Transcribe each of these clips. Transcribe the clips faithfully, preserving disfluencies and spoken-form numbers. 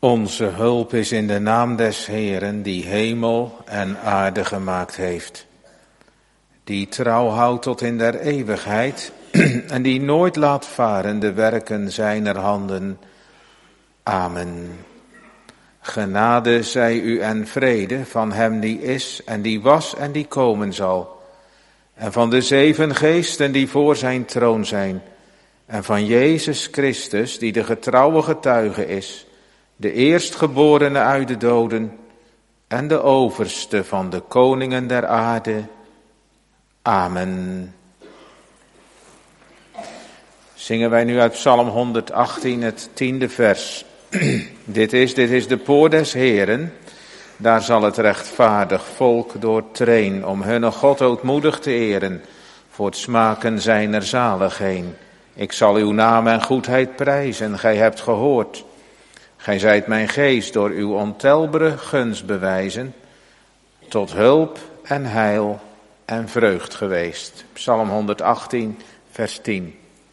Onze hulp is in de naam des Heeren, die hemel en aarde gemaakt heeft. Die trouw houdt tot in der eeuwigheid en die nooit laat varen de werken zijner handen. Amen. Genade zij u en vrede van hem die is en die was en die komen zal. En van de zeven geesten die voor zijn troon zijn. En van Jezus Christus die de getrouwe getuige is. De eerstgeborene uit de doden en de overste van de koningen der aarde. Amen. Zingen wij nu uit Psalm honderdachttien het tiende vers. Dit is, dit is de poort des Heeren, daar zal het rechtvaardig volk doortreen, om hun God ootmoedig te eren, voor het smaken zijner zaligheid. Ik zal uw naam en goedheid prijzen, gij hebt gehoord. Gij zijt mijn geest door uw ontelbare gunst bewijzen, tot hulp en heil en vreugd geweest. Psalm honderdachttien, vers tien.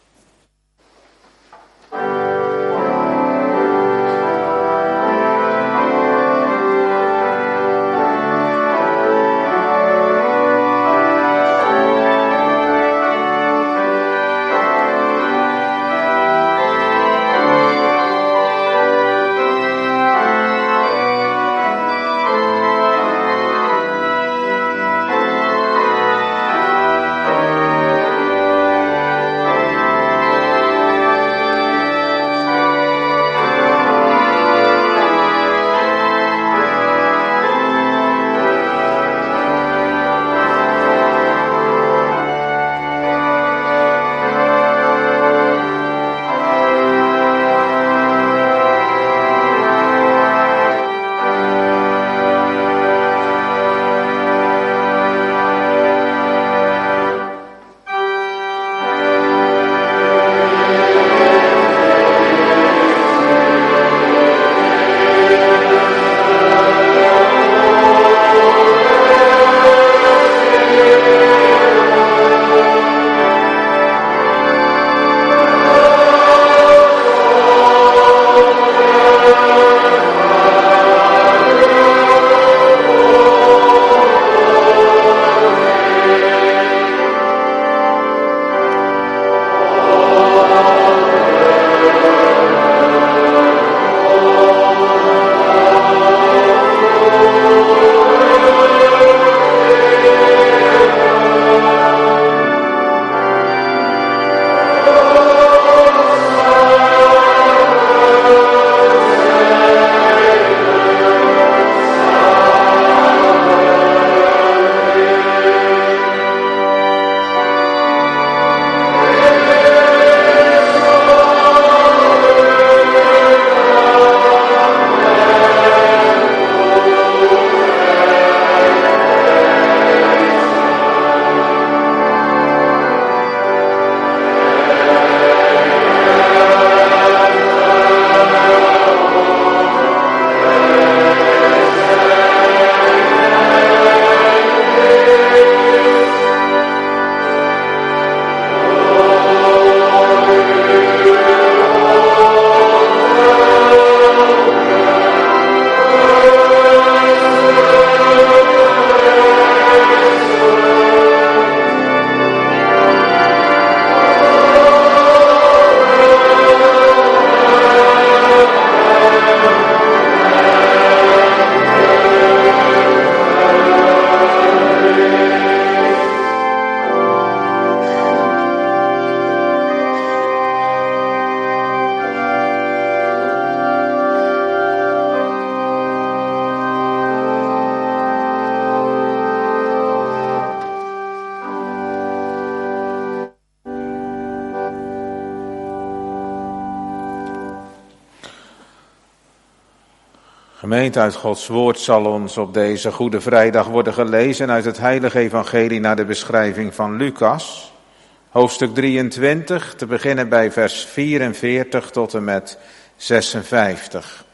Gemeente, uit Gods woord zal ons op deze Goede Vrijdag worden gelezen uit het Heilige Evangelie naar de beschrijving van Lucas. Hoofdstuk drieëntwintig, te beginnen bij vers vierenveertig tot en met zesenvijftig.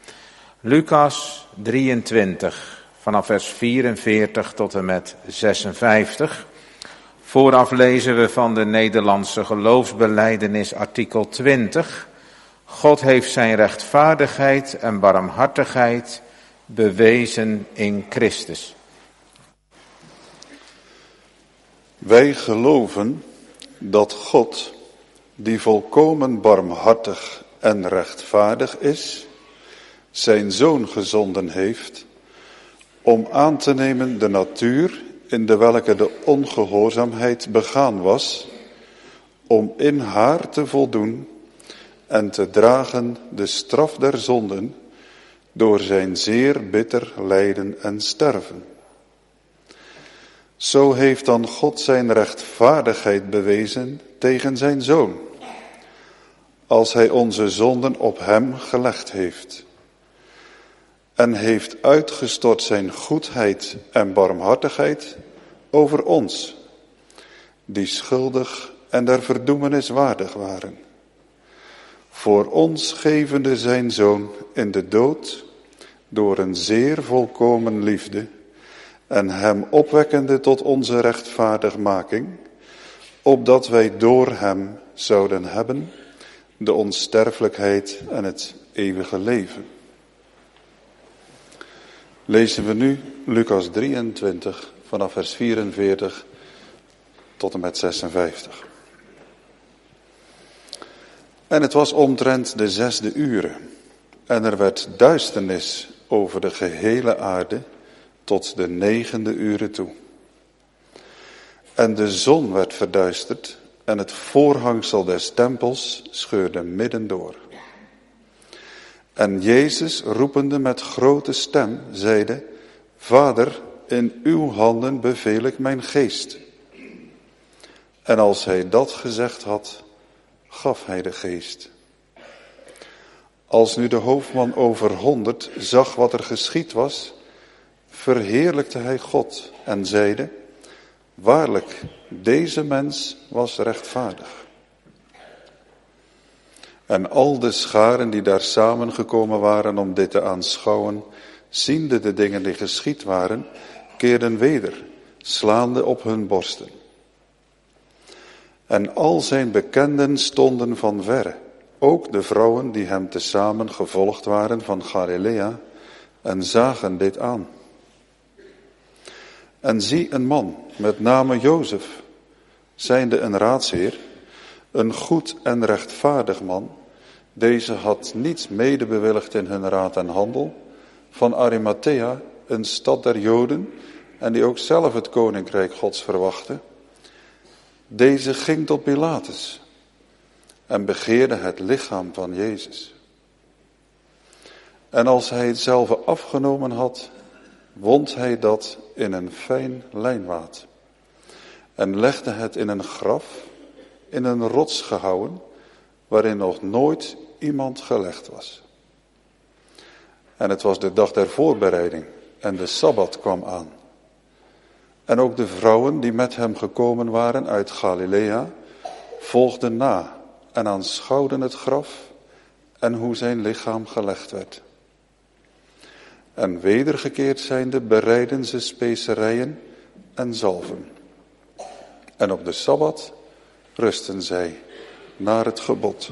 Lucas drieëntwintig, vanaf vers vierenveertig tot en met zesenvijftig. Vooraf lezen we van de Nederlandse geloofsbelijdenis artikel twintig. God heeft zijn rechtvaardigheid en barmhartigheid bewezen in Christus. Wij geloven dat God, die volkomen barmhartig en rechtvaardig is, zijn Zoon gezonden heeft om aan te nemen de natuur in de welke de ongehoorzaamheid begaan was, om in haar te voldoen en te dragen de straf der zonden door zijn zeer bitter lijden en sterven. Zo heeft dan God zijn rechtvaardigheid bewezen tegen zijn Zoon, als hij onze zonden op hem gelegd heeft, en heeft uitgestort zijn goedheid en barmhartigheid over ons, die schuldig en der verdoemenis waardig waren, voor ons gevende zijn Zoon in de dood door een zeer volkomen liefde, en hem opwekkende tot onze rechtvaardigmaking, opdat wij door hem zouden hebben de onsterfelijkheid en het eeuwige leven. Lezen we nu Lucas drieëntwintig vanaf vers vierenveertig tot en met zesenvijftig. En het was omtrent de zesde uren, en er werd duisternis over de gehele aarde tot de negende uren toe. En de zon werd verduisterd en het voorhangsel des tempels scheurde midden door. En Jezus, roepende met grote stem, zeide: Vader, in uw handen beveel ik mijn geest. En als hij dat gezegd had, gaf hij de geest. Als nu de hoofdman over honderd zag wat er geschied was, verheerlijkte hij God en zeide: Waarlijk, deze mens was rechtvaardig. En al de scharen die daar samengekomen waren om dit te aanschouwen, ziende de dingen die geschied waren, keerden weder, slaande op hun borsten. En al zijn bekenden stonden van verre, ook de vrouwen die hem tezamen gevolgd waren van Galilea, en zagen dit aan. En zie een man, met name Jozef, zijnde een raadsheer, een goed en rechtvaardig man. Deze had niets medebewilligd in hun raad en handel, van Arimathea, een stad der Joden, en die ook zelf het koninkrijk Gods verwachtte. Deze ging tot Pilatus en begeerde het lichaam van Jezus. En als hij het zelf afgenomen had, wond hij dat in een fijn lijnwaad en legde het in een graf, in een rots gehouwen, waarin nog nooit iemand gelegd was. En het was de dag der voorbereiding en de Sabbat kwam aan. En ook de vrouwen die met hem gekomen waren uit Galilea volgden na en aanschouwden het graf en hoe zijn lichaam gelegd werd. En wedergekeerd zijnde bereidden ze specerijen en zalven. En op de Sabbat rusten zij naar het gebod.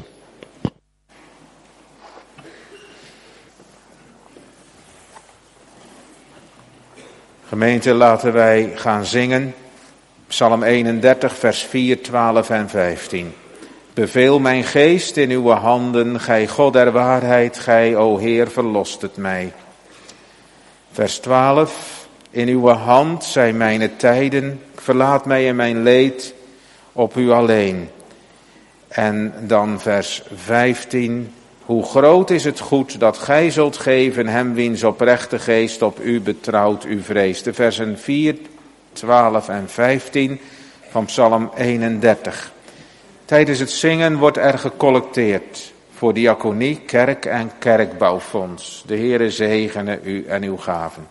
Gemeente, laten wij gaan zingen. Psalm eenendertig, vers vier, twaalf en vijftien. Beveel mijn geest in uw handen, gij God der waarheid, gij, o Heer, verlost het mij. Vers twaalf, in uw hand zijn mijn tijden, verlaat mij in mijn leed, op u alleen. En dan vers vijftien, hoe groot is het goed dat gij zult geven hem wiens oprechte geest op u betrouwt, u vreest. De versen vier, twaalf en vijftien van Psalm eenendertig. Tijdens het zingen wordt er gecollecteerd voor diaconie, kerk en kerkbouwfonds. De Heere zegene u en uw gaven.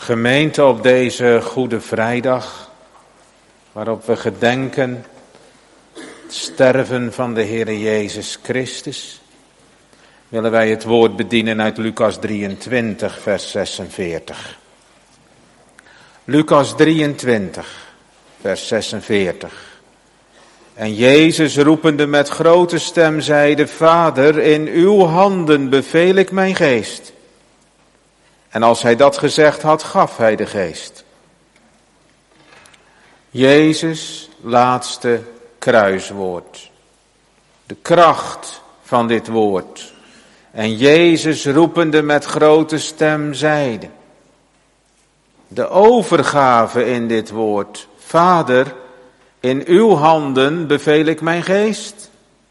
Gemeente, op deze Goede Vrijdag, waarop we gedenken het sterven van de Heere Jezus Christus, willen wij het woord bedienen uit Lucas drieëntwintig, vers zesenveertig. Lucas drieëntwintig, vers zesenveertig. En Jezus roepende met grote stem zeide: Vader, in uw handen beveel ik mijn geest. En als hij dat gezegd had, gaf hij de geest. Jezus' laatste kruiswoord. De kracht van dit woord. En Jezus roepende met grote stem zeide. De overgave in dit woord. Vader, in uw handen beveel ik mijn geest.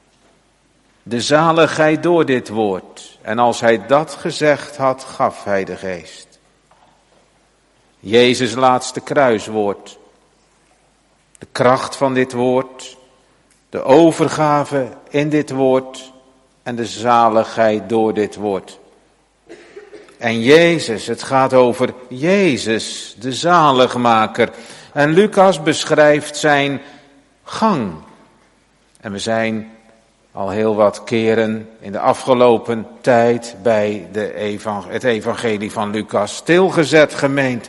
De zaligheid door dit woord. En als hij dat gezegd had, gaf hij de geest. Jezus' laatste kruiswoord. De kracht van dit woord. De overgave in dit woord. En de zaligheid door dit woord. En Jezus, het gaat over Jezus, de zaligmaker. En Lucas beschrijft zijn gang. En we zijn al heel wat keren in de afgelopen tijd bij de evang- het evangelie van Lucas stilgezet, gemeente.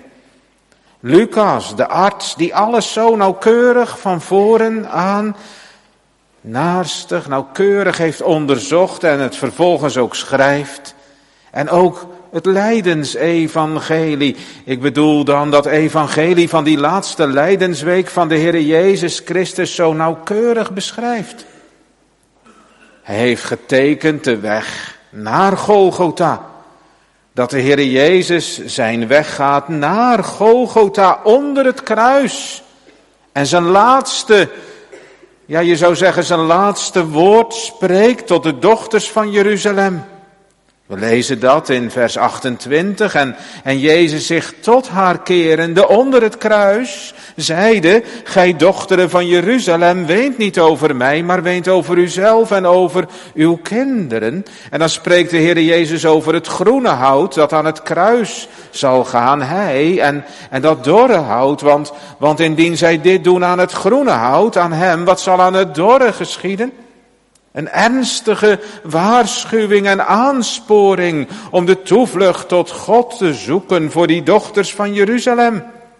Lucas, de arts die alles zo nauwkeurig van voren aan naarstig, nauwkeurig heeft onderzocht en het vervolgens ook schrijft. En ook het lijdensevangelie. Ik bedoel dan dat evangelie van die laatste lijdensweek van de Heere Jezus Christus zo nauwkeurig beschrijft. Hij heeft getekend de weg naar Golgotha. Dat de Heere Jezus zijn weg gaat naar Golgotha onder het kruis. En zijn laatste, ja je zou zeggen zijn laatste woord spreekt tot de dochters van Jeruzalem. We lezen dat in vers achtentwintig en, en Jezus zich tot haar kerende onder het kruis zeide: Gij dochteren van Jeruzalem, weent niet over mij, maar weent over uzelf en over uw kinderen. En dan spreekt de Heere Jezus over het groene hout dat aan het kruis zal gaan, hij en, en dat dorre hout, want, want indien zij dit doen aan het groene hout, aan hem, wat zal aan het dorre geschieden? Een ernstige waarschuwing en aansporing om de toevlucht tot God te zoeken voor die dochters van Jeruzalem.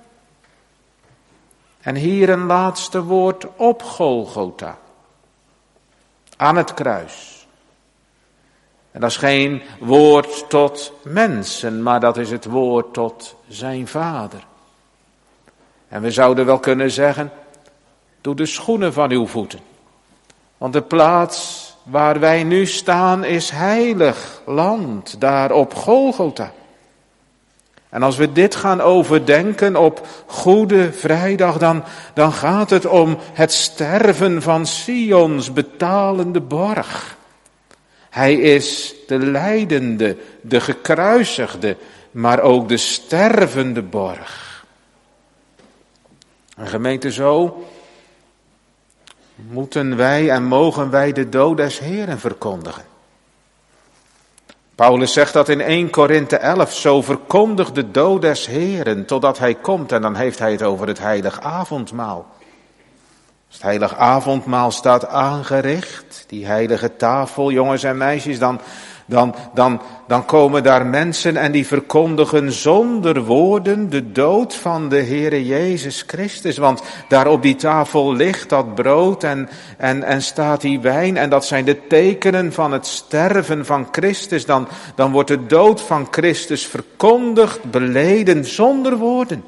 En hier een laatste woord op Golgotha. Aan het kruis. En dat is geen woord tot mensen, maar dat is het woord tot zijn Vader. En we zouden wel kunnen zeggen: doe de schoenen van uw voeten. Want de plaats waar wij nu staan is heilig land, daar op Golgotha. En als we dit gaan overdenken op Goede Vrijdag, dan, dan gaat het om het sterven van Sions betalende borg. Hij is de lijdende, de gekruisigde, maar ook de stervende borg. En gemeente, zo moeten wij en mogen wij de dood des Heeren verkondigen. Paulus zegt dat in eerste Korinthe elf, zo verkondigt de dood des Heeren totdat hij komt. En dan heeft hij het over het heilig avondmaal. Als het heilig avondmaal staat aangericht, die heilige tafel, jongens en meisjes, dan, dan, dan, dan komen daar mensen en die verkondigen zonder woorden de dood van de Heere Jezus Christus. Want daar op die tafel ligt dat brood en, en, en staat die wijn en dat zijn de tekenen van het sterven van Christus. Dan, dan wordt de dood van Christus verkondigd, beleden zonder woorden.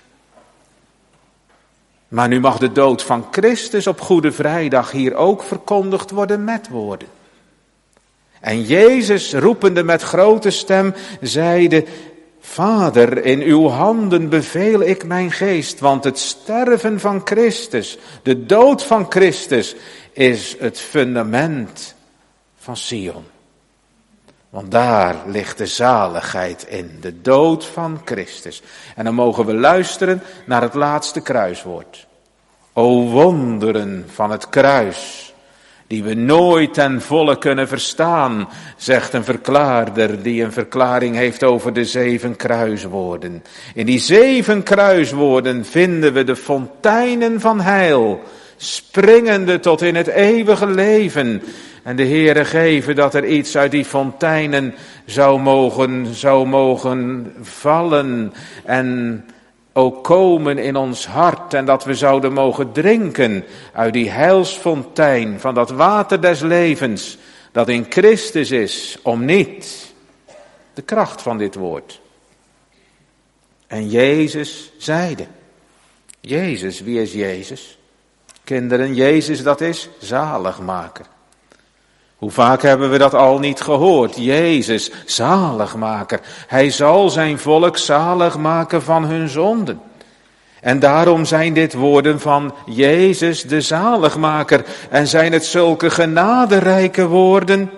Maar nu mag de dood van Christus op Goede Vrijdag hier ook verkondigd worden met woorden. En Jezus, roepende met grote stem, zeide: Vader, in uw handen beveel ik mijn geest, want het sterven van Christus, de dood van Christus, is het fundament van Sion. Want daar ligt de zaligheid in, de dood van Christus. En dan mogen we luisteren naar het laatste kruiswoord. O wonderen van het kruis. die we nooit ten volle kunnen verstaan, zegt een verklaarder die een verklaring heeft over de zeven kruiswoorden. In die zeven kruiswoorden vinden we de fonteinen van heil, springende tot in het eeuwige leven. En de Heere geven dat er iets uit die fonteinen zou mogen, zou mogen vallen en ook komen in ons hart. En dat we zouden mogen drinken uit die heilsfontein van dat water des levens dat in Christus is, om niet. De kracht van dit woord. En Jezus zeide. Jezus, wie is Jezus? Kinderen, Jezus, dat is zaligmaker. Hoe vaak hebben we dat al niet gehoord? Jezus, zaligmaker. Hij zal zijn volk zalig maken van hun zonden. En daarom zijn dit woorden van Jezus de zaligmaker. En zijn het zulke genaderijke woorden.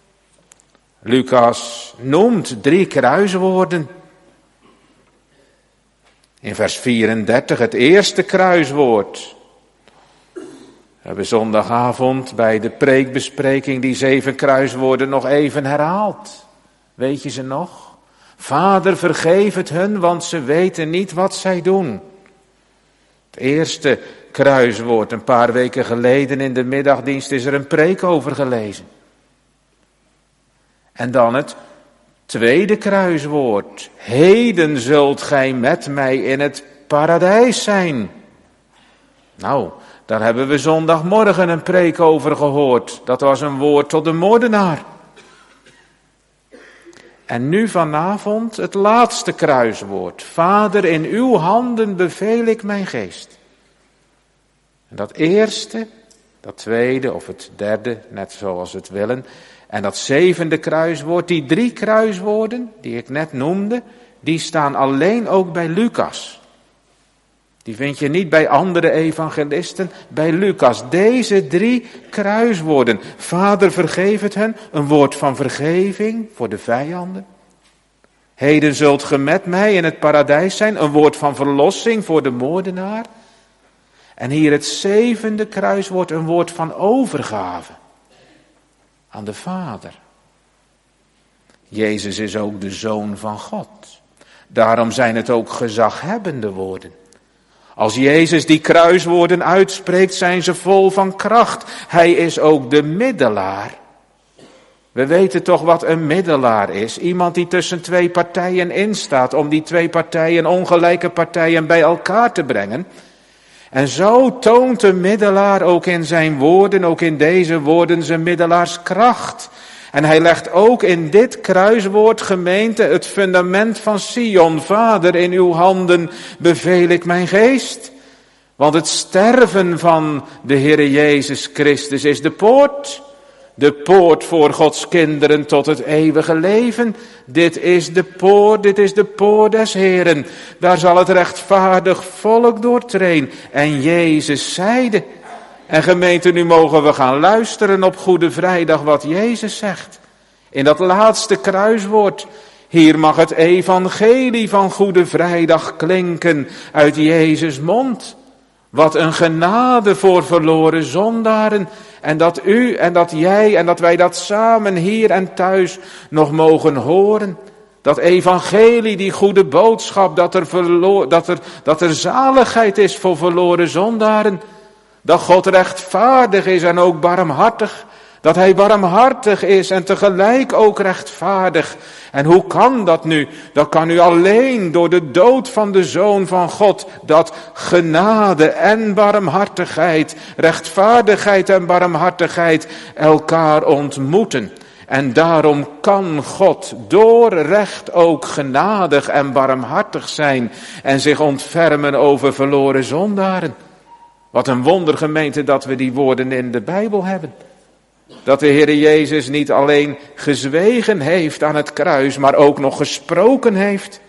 Lucas noemt drie kruiswoorden. In vers vierendertig het eerste kruiswoord. We hebben zondagavond bij de preekbespreking die zeven kruiswoorden nog even herhaald. Weet je ze nog? Vader, vergeef het hun, want ze weten niet wat zij doen. Het eerste kruiswoord, een paar weken geleden in de middagdienst is er een preek over gelezen. En dan het tweede kruiswoord. Heden zult gij met mij in het paradijs zijn. Nou, daar hebben we zondagmorgen een preek over gehoord. Dat was een woord tot de moordenaar. En nu vanavond het laatste kruiswoord. Vader, in uw handen beveel ik mijn geest. En dat eerste, dat tweede of het derde, net zoals het willen. En dat zevende kruiswoord, die drie kruiswoorden die ik net noemde, die staan alleen ook bij Lucas. Die vind je niet bij andere evangelisten, bij Lucas. Deze drie kruiswoorden. Vader, vergeef het hen. Een woord van vergeving voor de vijanden. Heden zult ge met mij in het paradijs zijn. Een woord van verlossing voor de moordenaar. En hier het zevende kruiswoord, een woord van overgave. Aan de Vader. Jezus is ook de Zoon van God. Daarom zijn het ook gezaghebbende woorden. Als Jezus die kruiswoorden uitspreekt, zijn ze vol van kracht. Hij is ook de middelaar. We weten toch wat een middelaar is. Iemand die tussen twee partijen instaat om die twee partijen, ongelijke partijen, bij elkaar te brengen. En zo toont de middelaar ook in zijn woorden, ook in deze woorden, zijn middelaarskracht. En hij legt ook in dit kruiswoord, gemeente, het fundament van Sion. Vader, in uw handen beveel ik mijn geest. Want het sterven van de Heere Jezus Christus is de poort. De poort voor Gods kinderen tot het eeuwige leven. Dit is de poort, dit is de poort des Heeren. Daar zal het rechtvaardig volk doortreden. En Jezus zeide. En gemeente, nu mogen we gaan luisteren op Goede Vrijdag wat Jezus zegt. In dat laatste kruiswoord. Hier mag het evangelie van Goede Vrijdag klinken uit Jezus' mond. Wat een genade voor verloren zondaren. En dat u en dat jij en dat wij dat samen hier en thuis nog mogen horen. Dat evangelie, die goede boodschap, dat er, verlo- dat er, dat er zaligheid is voor verloren zondaren. Dat God rechtvaardig is en ook barmhartig. Dat hij barmhartig is en tegelijk ook rechtvaardig. En hoe kan dat nu? Dat kan u alleen door de dood van de Zoon van God. Dat genade en barmhartigheid, rechtvaardigheid en barmhartigheid elkaar ontmoeten. En daarom kan God door recht ook genadig en barmhartig zijn. En zich ontfermen over verloren zondaren. Wat een wonder, gemeente, dat we die woorden in de Bijbel hebben. Dat de Heere Jezus niet alleen gezwegen heeft aan het kruis, maar ook nog gesproken heeft.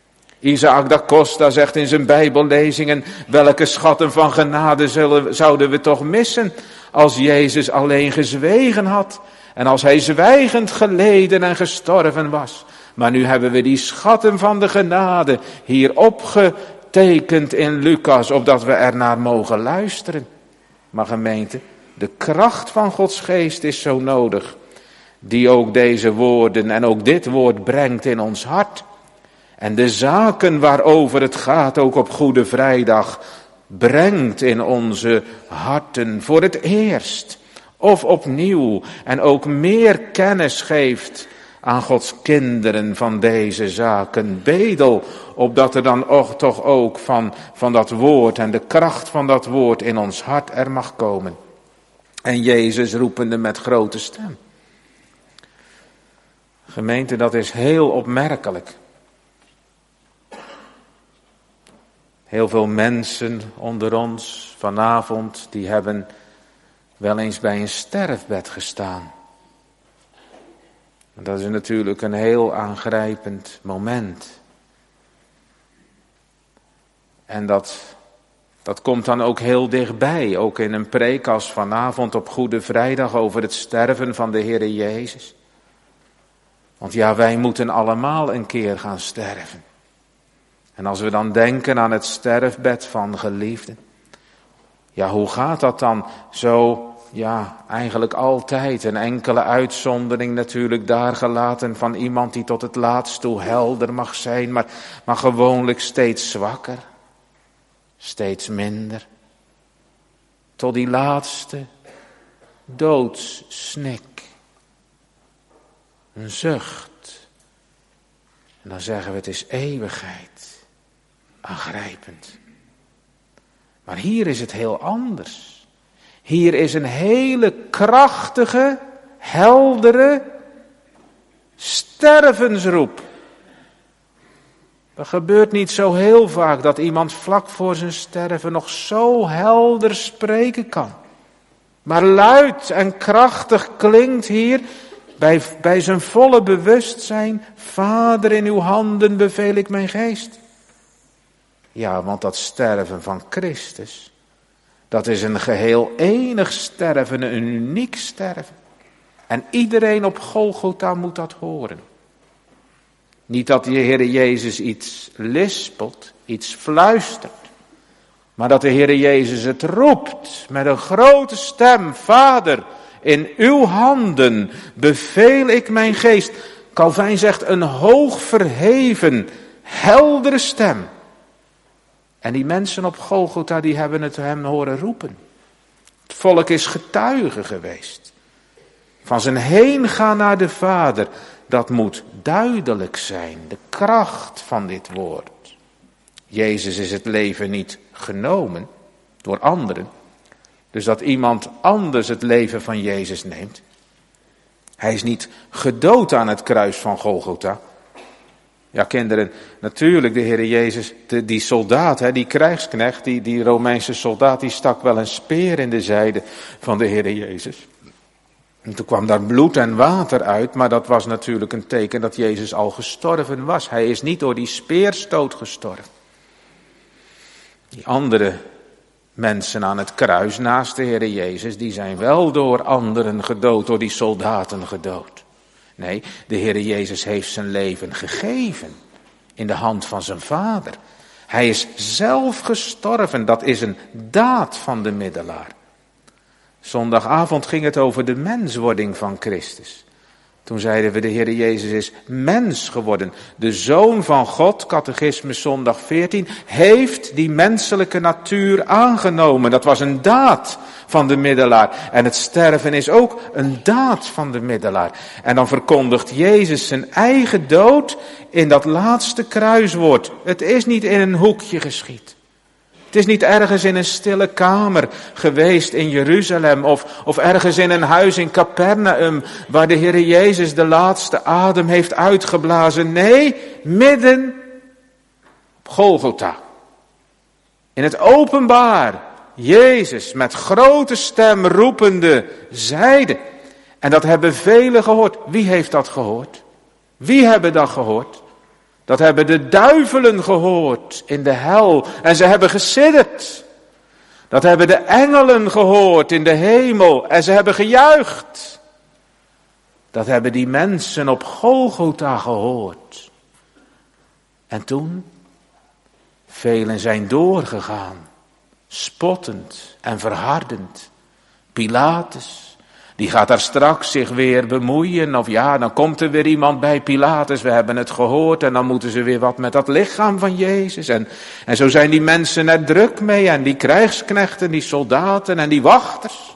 Isaac da Costa zegt in zijn Bijbellezingen, welke schatten van genade zullen, zouden we toch missen als Jezus alleen gezwegen had. En als hij zwijgend geleden en gestorven was. Maar nu hebben we die schatten van de genade hier opgetekend in Lucas, opdat we ernaar mogen luisteren. Maar gemeente, De kracht van Gods geest is zo nodig, die ook deze woorden en ook dit woord brengt in ons hart. En de zaken waarover het gaat, ook op Goede Vrijdag, brengt in onze harten voor het eerst of opnieuw. En ook meer kennis geeft aan Gods kinderen van deze zaken. Bedel, opdat er dan ook, toch ook van, van dat woord en de kracht van dat woord in ons hart er mag komen. En Jezus roepende met grote stem. Gemeente, dat is heel opmerkelijk. Heel veel mensen onder ons vanavond, die hebben wel eens bij een sterfbed gestaan. En dat is natuurlijk een heel aangrijpend moment. En dat, dat komt dan ook heel dichtbij, ook in een preek als vanavond op Goede Vrijdag over het sterven van de Heere Jezus. Want ja, wij moeten allemaal een keer gaan sterven. En als we dan denken aan het sterfbed van geliefden. Ja, hoe gaat dat dan zo? Ja, eigenlijk altijd. Een enkele uitzondering natuurlijk daar gelaten van iemand die tot het laatst toe helder mag zijn. Maar, maar gewoonlijk steeds zwakker. Steeds minder. Tot die laatste doodssnik. Een zucht. En dan zeggen we het is eeuwigheid. Aangrijpend. Maar hier is het heel anders. Hier is een hele krachtige, heldere stervensroep. Dat gebeurt niet zo heel vaak dat iemand vlak voor zijn sterven nog zo helder spreken kan. Maar luid en krachtig klinkt hier bij, bij zijn volle bewustzijn: Vader, in uw handen beveel ik mijn geest. Ja, want dat sterven van Christus, dat is een geheel enig sterven, een uniek sterven. En iedereen op Golgotha moet dat horen. Niet dat de Heere Jezus iets lispelt, iets fluistert. Maar dat de Heere Jezus het roept met een grote stem: Vader, in uw handen beveel ik mijn geest. Calvijn zegt een hoog verheven, heldere stem. En die mensen op Golgotha, die hebben het hem horen roepen. Het volk is getuige geweest. Van zijn heengaan naar de Vader, dat moet duidelijk zijn. De kracht van dit woord. Jezus is het leven niet genomen door anderen. Dus dat iemand anders het leven van Jezus neemt. Hij is niet gedood aan het kruis van Golgotha. Ja, kinderen, natuurlijk de Heere Jezus, de, die soldaat, hè, die krijgsknecht, die, die Romeinse soldaat, die stak wel een speer in de zijde van de Heere Jezus. En toen kwam daar bloed en water uit, maar dat was natuurlijk een teken dat Jezus al gestorven was. Hij is niet door die speerstoot gestorven. Die andere mensen aan het kruis naast de Heere Jezus, die zijn wel door anderen gedood, door die soldaten gedood. Nee, de Heere Jezus heeft zijn leven gegeven in de hand van zijn Vader. Hij is zelf gestorven, dat is een daad van de middelaar. Zondagavond ging het over de menswording van Christus. Toen zeiden we, de Heere Jezus is mens geworden. De Zoon van God, catechismus zondag veertien, heeft die menselijke natuur aangenomen. Dat was een daad van de middelaar. En het sterven is ook een daad van de middelaar. En dan verkondigt Jezus zijn eigen dood in dat laatste kruiswoord. Het is niet in een hoekje geschied. Het is niet ergens in een stille kamer geweest in Jeruzalem of, of ergens in een huis in Capernaum waar de Heere Jezus de laatste adem heeft uitgeblazen. Nee, midden op Golgotha. In het openbaar, Jezus met grote stem roepende zeide. En dat hebben velen gehoord. Wie heeft dat gehoord? Wie hebben dat gehoord? Dat hebben de duivelen gehoord in de hel en ze hebben gesidderd. Dat hebben de engelen gehoord in de hemel en ze hebben gejuicht. Dat hebben die mensen op Golgotha gehoord. En toen, velen zijn doorgegaan, spottend en verhardend. Pilatus, die gaat daar straks zich weer bemoeien. Of ja, dan komt er weer iemand bij Pilatus, we hebben het gehoord. En dan moeten ze weer wat met dat lichaam van Jezus. En, en zo zijn die mensen er druk mee. En die krijgsknechten, die soldaten en die wachters.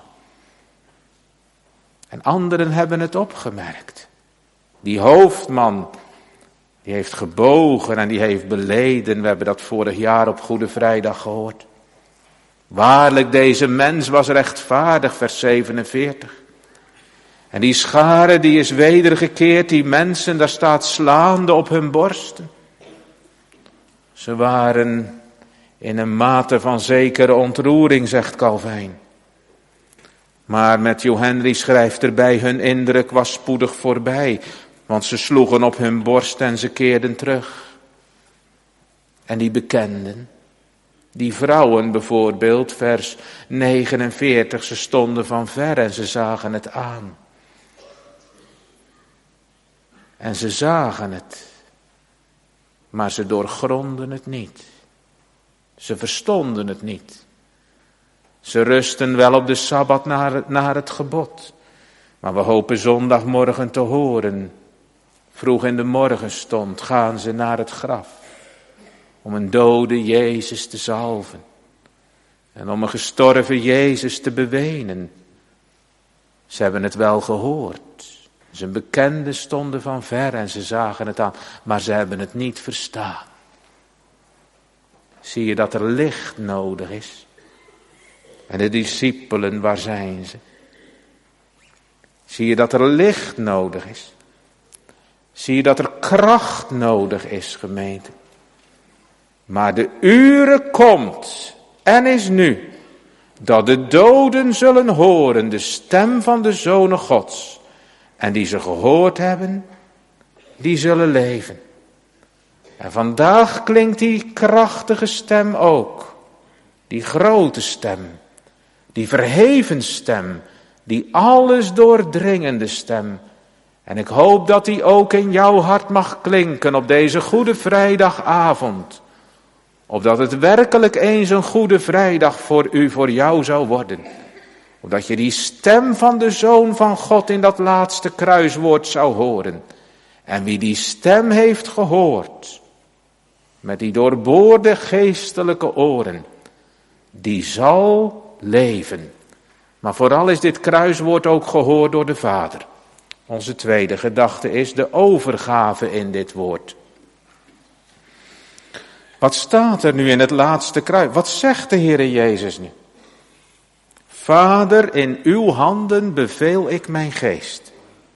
En anderen hebben het opgemerkt. Die hoofdman, die heeft gebogen en die heeft beleden. We hebben dat vorig jaar op Goede Vrijdag gehoord. Waarlijk, deze mens was rechtvaardig, vers zevenenveertig. En die schare die is wedergekeerd, die mensen, daar staat slaande op hun borsten. Ze waren in een mate van zekere ontroering, zegt Calvijn. Maar Matthew Henry schrijft erbij, hun indruk was spoedig voorbij. Want ze sloegen op hun borst en ze keerden terug. En die bekenden. Die vrouwen bijvoorbeeld, vers negenenveertig, ze stonden van ver en ze zagen het aan. En ze zagen het, maar ze doorgronden het niet. Ze verstonden het niet. Ze rusten wel op de Sabbat naar het, naar het gebod. Maar we hopen zondagmorgen te horen. Vroeg in de morgenstond gaan ze naar het graf. Om een dode Jezus te zalven. En om een gestorven Jezus te bewenen. Ze hebben het wel gehoord. Zijn bekenden stonden van ver en ze zagen het aan. Maar ze hebben het niet verstaan. Zie je dat er licht nodig is? En de discipelen, waar zijn ze? Zie je dat er licht nodig is? Zie je dat er kracht nodig is, gemeente? Maar de uren komt en is nu, dat de doden zullen horen de stem van de Zonen Gods. En die ze gehoord hebben, die zullen leven. En vandaag klinkt die krachtige stem ook. Die grote stem. Die verheven stem. Die alles doordringende stem. En ik hoop dat die ook in jouw hart mag klinken op deze Goede Vrijdagavond. Opdat het werkelijk eens een Goede Vrijdag voor u, voor jou zou worden. Opdat je die stem van de Zoon van God in dat laatste kruiswoord zou horen. En wie die stem heeft gehoord, met die doorboorde geestelijke oren, die zal leven. Maar vooral is dit kruiswoord ook gehoord door de Vader. Onze tweede gedachte is de overgave in dit woord. Wat staat er nu in het laatste kruis? Wat zegt de Heere Jezus nu? Vader, in uw handen beveel ik mijn geest.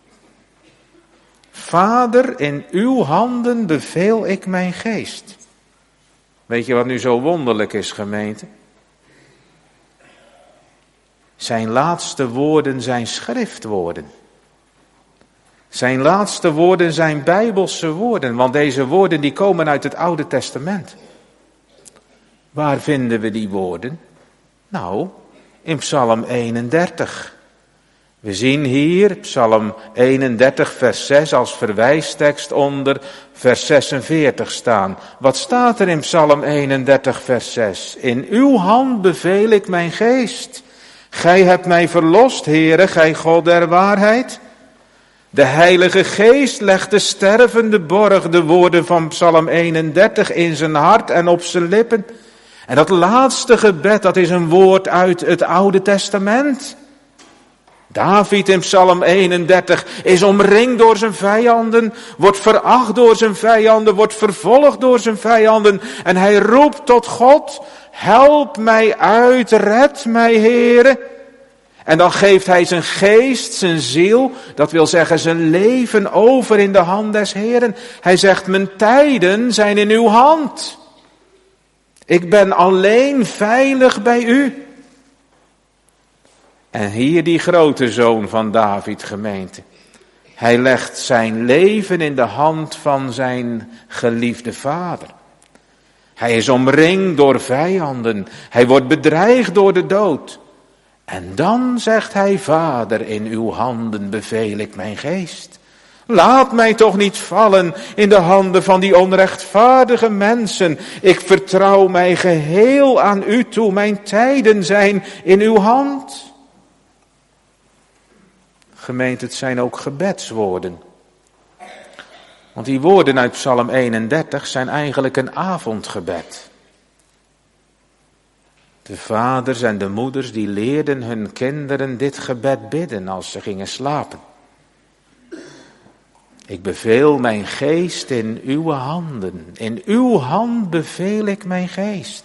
Vader, in uw handen beveel ik mijn geest. Weet je wat nu zo wonderlijk is, gemeente? Zijn laatste woorden zijn schriftwoorden. Zijn laatste woorden zijn Bijbelse woorden, want deze woorden die komen uit het Oude Testament. Waar vinden we die woorden? Nou, in Psalm eenendertig. We zien hier Psalm eenendertig vers zes als verwijstekst onder vers zesenveertig staan. Wat staat er in Psalm eenendertig vers zes? In uw hand beveel ik mijn geest. Gij hebt mij verlost, Heere, gij God der waarheid. De Heilige Geest legt de stervende borg de woorden van Psalm eenendertig in zijn hart en op zijn lippen. En dat laatste gebed, dat is een woord uit het Oude Testament. David in Psalm eenendertig is omringd door zijn vijanden, wordt veracht door zijn vijanden, wordt vervolgd door zijn vijanden. En hij roept tot God, help mij uit, red mij, Heere. En dan geeft hij zijn geest, zijn ziel, dat wil zeggen zijn leven over in de hand des Heeren. Hij zegt, mijn tijden zijn in uw hand. Ik ben alleen veilig bij u. En hier die grote zoon van David, gemeente. Hij legt zijn leven in de hand van zijn geliefde vader. Hij is omringd door vijanden. Hij wordt bedreigd door de dood. En dan zegt hij, Vader, in uw handen beveel ik mijn geest. Laat mij toch niet vallen in de handen van die onrechtvaardige mensen. Ik vertrouw mij geheel aan u toe. Mijn tijden zijn in uw hand. Gemeente, het zijn ook gebedswoorden. Want die woorden uit Psalm eenendertig zijn eigenlijk een avondgebed. De vaders en de moeders die leerden hun kinderen dit gebed bidden als ze gingen slapen. Ik beveel mijn geest in uw handen. In uw hand beveel ik mijn geest.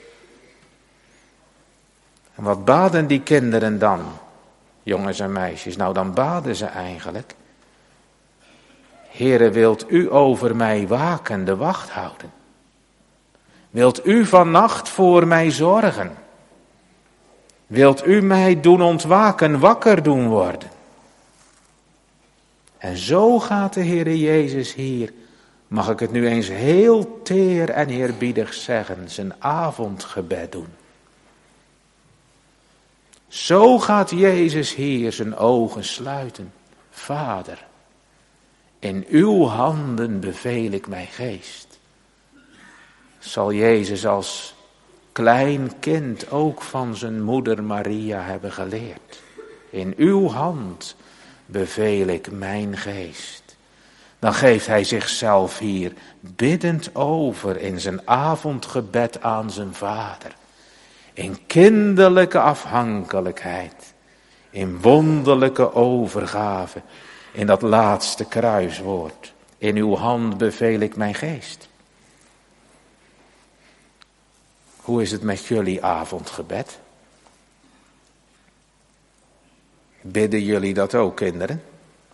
En wat baden die kinderen dan, jongens en meisjes? Nou, dan baden ze eigenlijk: Heere, wilt u over mij waken, de wacht houden? Wilt u vannacht voor mij zorgen? Wilt u mij doen ontwaken, wakker doen worden? En zo gaat de Heere Jezus hier, mag ik het nu eens heel teer en eerbiedig zeggen, zijn avondgebed doen. Zo gaat Jezus hier zijn ogen sluiten. Vader, in uw handen beveel ik mijn geest. Zal Jezus als klein kind ook van zijn moeder Maria hebben geleerd. In uw hand beveel ik mijn geest. Dan geeft hij zichzelf hier biddend over in zijn avondgebed aan zijn vader. In kinderlijke afhankelijkheid. In wonderlijke overgave. In dat laatste kruiswoord. In uw hand beveel ik mijn geest. Hoe is het met jullie avondgebed? Bidden jullie dat ook, kinderen?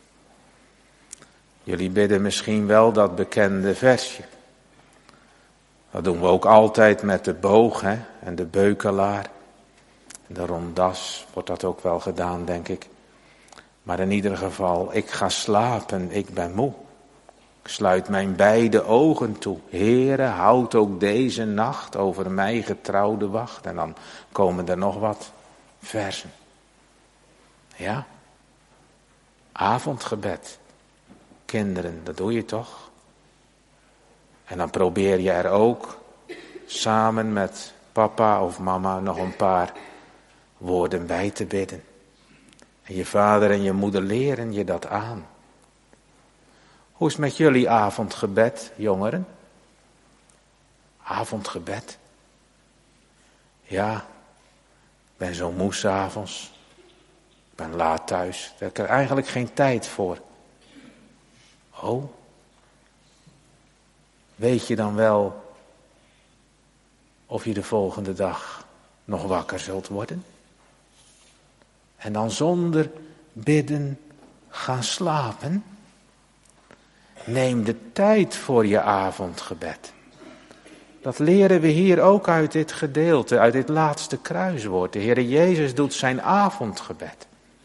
Jullie bidden misschien wel dat bekende versje. Dat doen we ook altijd met de boog, hè, en de beukelaar. De rondas wordt dat ook wel gedaan, denk ik. Maar in ieder geval, ik ga slapen, ik ben moe. Ik sluit mijn beide ogen toe. Heere, houd ook deze nacht over mij getrouwde wacht. En dan komen er nog wat versen. Ja, avondgebed. Kinderen, dat doe je toch? En dan probeer je er ook samen met papa of mama nog een paar woorden bij te bidden. En je vader en je moeder leren je dat aan. Hoe is het met jullie avondgebed, jongeren? Avondgebed? Ja, ik ben zo moe 's avonds. Ik ben laat thuis. Daar heb ik er eigenlijk geen tijd voor. Oh. Weet je dan wel of je de volgende dag nog wakker zult worden? En dan zonder bidden gaan slapen? Neem de tijd voor je avondgebed. Dat leren we hier ook uit dit gedeelte, uit dit laatste kruiswoord. De Heere Jezus doet zijn avondgebed.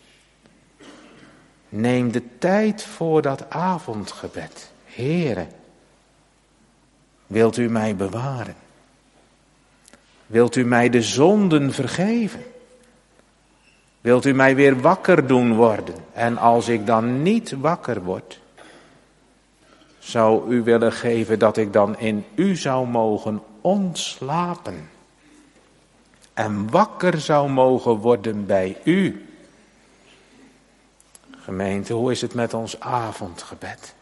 Neem de tijd voor dat avondgebed. Heere, wilt u mij bewaren? Wilt u mij de zonden vergeven? Wilt u mij weer wakker doen worden? En als ik dan niet wakker word, zou u willen geven dat ik dan in u zou mogen ontslapen. En wakker zou mogen worden bij u. Gemeente, hoe is het met ons avondgebed?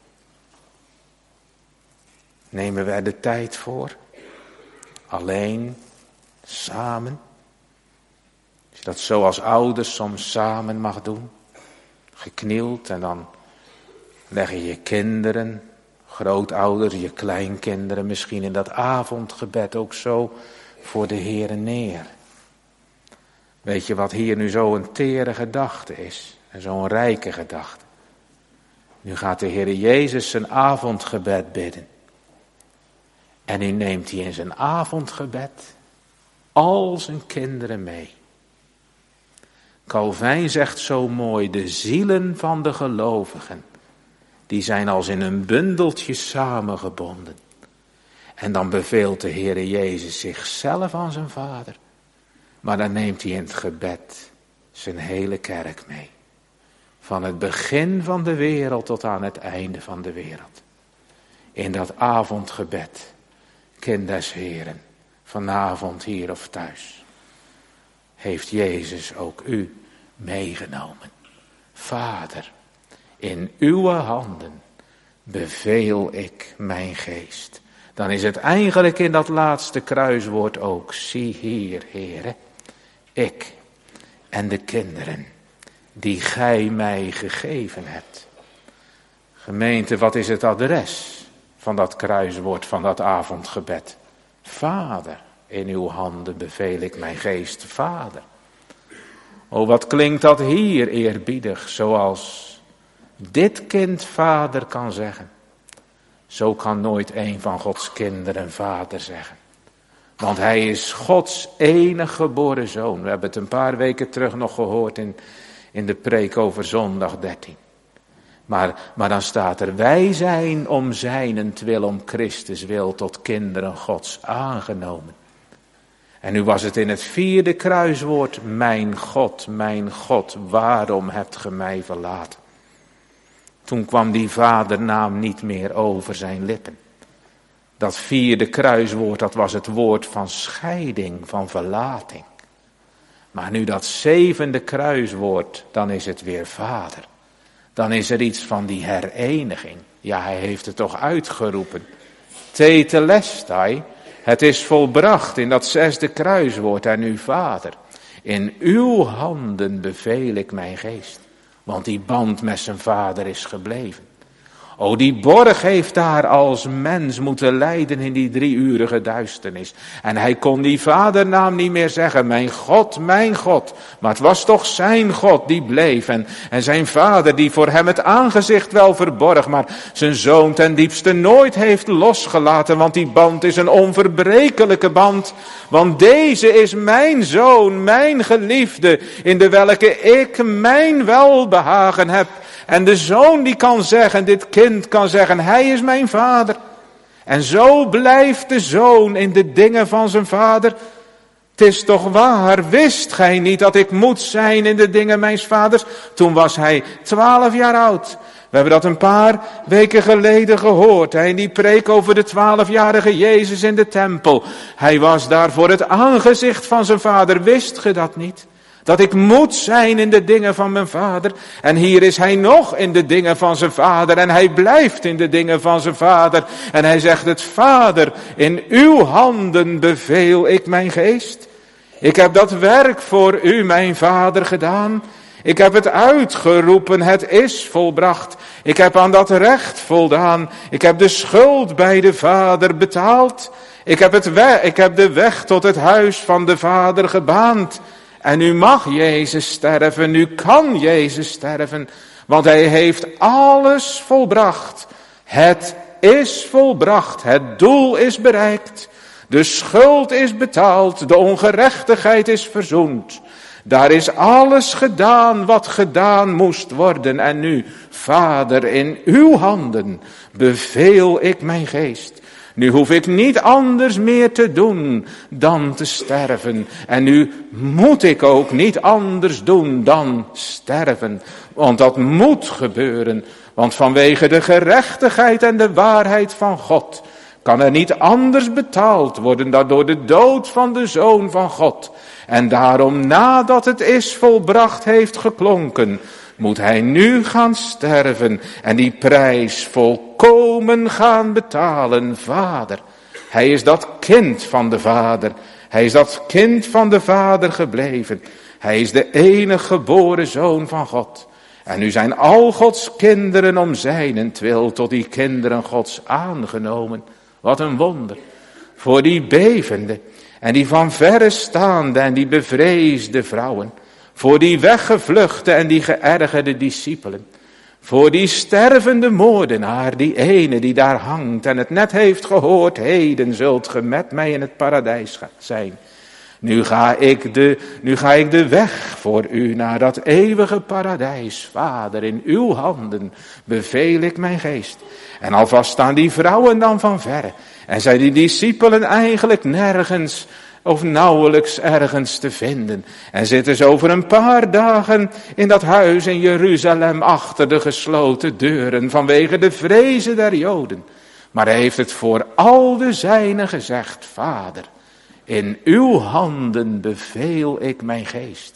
Nemen wij de tijd voor? Alleen, samen? Als je dat zo als ouders soms samen mag doen. Geknield en dan leg je je kinderen, grootouders, je kleinkinderen misschien in dat avondgebed ook zo voor de Heere neer. Weet je wat hier nu zo'n tere gedachte is? En zo'n rijke gedachte. Nu gaat de Heere Jezus zijn avondgebed bidden. En nu neemt hij in zijn avondgebed al zijn kinderen mee. Calvijn zegt zo mooi, de zielen van de gelovigen, die zijn als in een bundeltje samengebonden. En dan beveelt de Heere Jezus zichzelf aan zijn Vader. Maar dan neemt hij in het gebed zijn hele kerk mee. Van het begin van de wereld tot aan het einde van de wereld. In dat avondgebed, kind des Heren, vanavond hier of thuis, heeft Jezus ook u meegenomen. Vader, in uw handen beveel ik mijn geest. Dan is het eigenlijk in dat laatste kruiswoord ook. Zie hier, Heere, ik en de kinderen die gij mij gegeven hebt. Gemeente, wat is het adres van dat kruiswoord, van dat avondgebed? Vader, in uw handen beveel ik mijn geest, Vader. O, wat klinkt dat hier eerbiedig, zoals dit kind vader kan zeggen. Zo kan nooit een van Gods kinderen vader zeggen. Want hij is Gods enige geboren zoon. We hebben het een paar weken terug nog gehoord in, in de preek over zondag dertien. Maar, maar dan staat er, wij zijn om zijnentwil, om Christus wil, tot kinderen Gods aangenomen. En nu was het in het vierde kruiswoord, mijn God, mijn God, waarom hebt ge mij verlaten? Toen kwam die vadernaam niet meer over zijn lippen. Dat vierde kruiswoord, dat was het woord van scheiding, van verlating. Maar nu dat zevende kruiswoord, dan is het weer vader. Dan is er iets van die hereniging. Ja, hij heeft het toch uitgeroepen. Tetelestai, het is volbracht in dat zesde kruiswoord en nu vader. In uw handen beveel ik mijn geest. Want die band met zijn vader is gebleven. O, die borg heeft daar als mens moeten lijden in die drieurige duisternis. En hij kon die vadernaam niet meer zeggen, mijn God, mijn God. Maar het was toch zijn God die bleef. En, en zijn vader die voor hem het aangezicht wel verborg. Maar zijn zoon ten diepste nooit heeft losgelaten. Want die band is een onverbrekelijke band. Want deze is mijn zoon, mijn geliefde. In de welke ik mijn welbehagen heb. En de zoon die kan zeggen, dit kind kan zeggen, hij is mijn vader. En zo blijft de zoon in de dingen van zijn vader. Het is toch waar, wist gij niet dat ik moet zijn in de dingen mijns vaders? Toen was hij twaalf jaar oud. We hebben dat een paar weken geleden gehoord. Hij in die preek over de twaalfjarige Jezus in de tempel. Hij was daar voor het aangezicht van zijn vader. Wist ge dat niet? Dat ik moet zijn in de dingen van mijn vader. En hier is hij nog in de dingen van zijn vader. En hij blijft in de dingen van zijn vader. En hij zegt het, Vader, in uw handen beveel ik mijn geest. Ik heb dat werk voor u, mijn vader, gedaan. Ik heb het uitgeroepen, het is volbracht. Ik heb aan dat recht voldaan. Ik heb de schuld bij de vader betaald. Ik heb, het we- ik heb de weg tot het huis van de vader gebaand. En nu mag Jezus sterven, nu kan Jezus sterven, want hij heeft alles volbracht. Het is volbracht, het doel is bereikt, de schuld is betaald, de ongerechtigheid is verzoend. Daar is alles gedaan wat gedaan moest worden. En nu, Vader, in uw handen beveel ik mijn geest. Nu hoef ik niet anders meer te doen dan te sterven. En nu moet ik ook niet anders doen dan sterven. Want dat moet gebeuren. Want vanwege de gerechtigheid en de waarheid van God kan er niet anders betaald worden dan door de dood van de Zoon van God. En daarom, nadat het is volbracht heeft geklonken, moet hij nu gaan sterven en die prijs volkomen gaan betalen, Vader. Hij is dat kind van de Vader. Hij is dat kind van de Vader gebleven. Hij is de enige geboren Zoon van God. En nu zijn al Gods kinderen om zijnentwil tot die kinderen Gods aangenomen. Wat een wonder. Voor die bevende en die van verre staande en die bevreesde vrouwen. Voor die weggevluchte en die geërgerde discipelen. Voor die stervende moordenaar, die ene die daar hangt en het net heeft gehoord. Heden zult ge met mij in het paradijs zijn. Nu ga ik de, nu ga ik de weg voor u naar dat eeuwige paradijs. Vader, in uw handen beveel ik mijn geest. En alvast staan die vrouwen dan van verre. En zijn die discipelen eigenlijk nergens of nauwelijks ergens te vinden. En zitten ze over een paar dagen in dat huis in Jeruzalem achter de gesloten deuren vanwege de vrezen der Joden. Maar hij heeft het voor al de zijnen gezegd, Vader, in uw handen beveel ik mijn geest.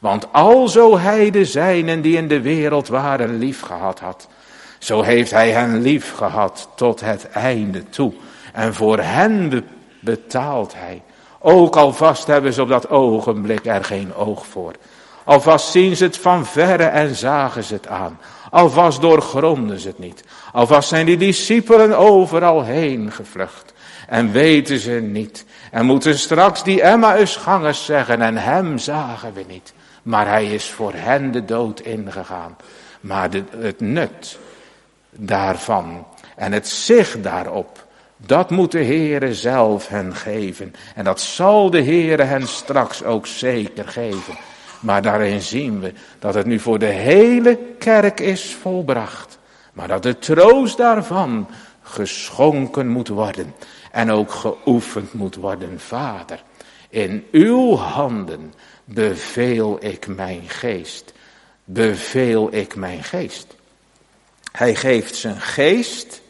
Want alzo hij de zijnen die in de wereld waren lief gehad had, zo heeft hij hen lief gehad tot het einde toe. En voor hen be- betaalt hij. Ook alvast hebben ze op dat ogenblik er geen oog voor. Alvast zien ze het van verre en zagen ze het aan. Alvast doorgronden ze het niet. Alvast zijn die discipelen overal heen gevlucht. En weten ze niet. En moeten straks die Emmausgangers zeggen, en hem zagen we niet. Maar hij is voor hen de dood ingegaan. Maar de, het nut daarvan en het zicht daarop, dat moet de Heere zelf hen geven. En dat zal de Heere hen straks ook zeker geven. Maar daarin zien we dat het nu voor de hele kerk is volbracht. Maar dat de troost daarvan geschonken moet worden. En ook geoefend moet worden. Vader, in uw handen beveel ik mijn geest. Beveel ik mijn geest. Hij geeft zijn geest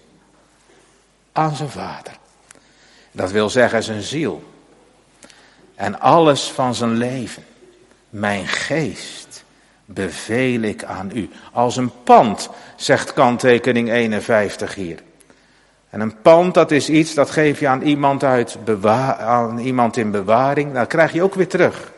aan zijn vader. Dat wil zeggen zijn ziel. En alles van zijn leven. Mijn geest beveel ik aan u. Als een pand, zegt kanttekening eenenvijftig hier. En een pand, dat is iets, dat geef je aan iemand, uit bewa- aan iemand in bewaring. Dat krijg je ook weer terug.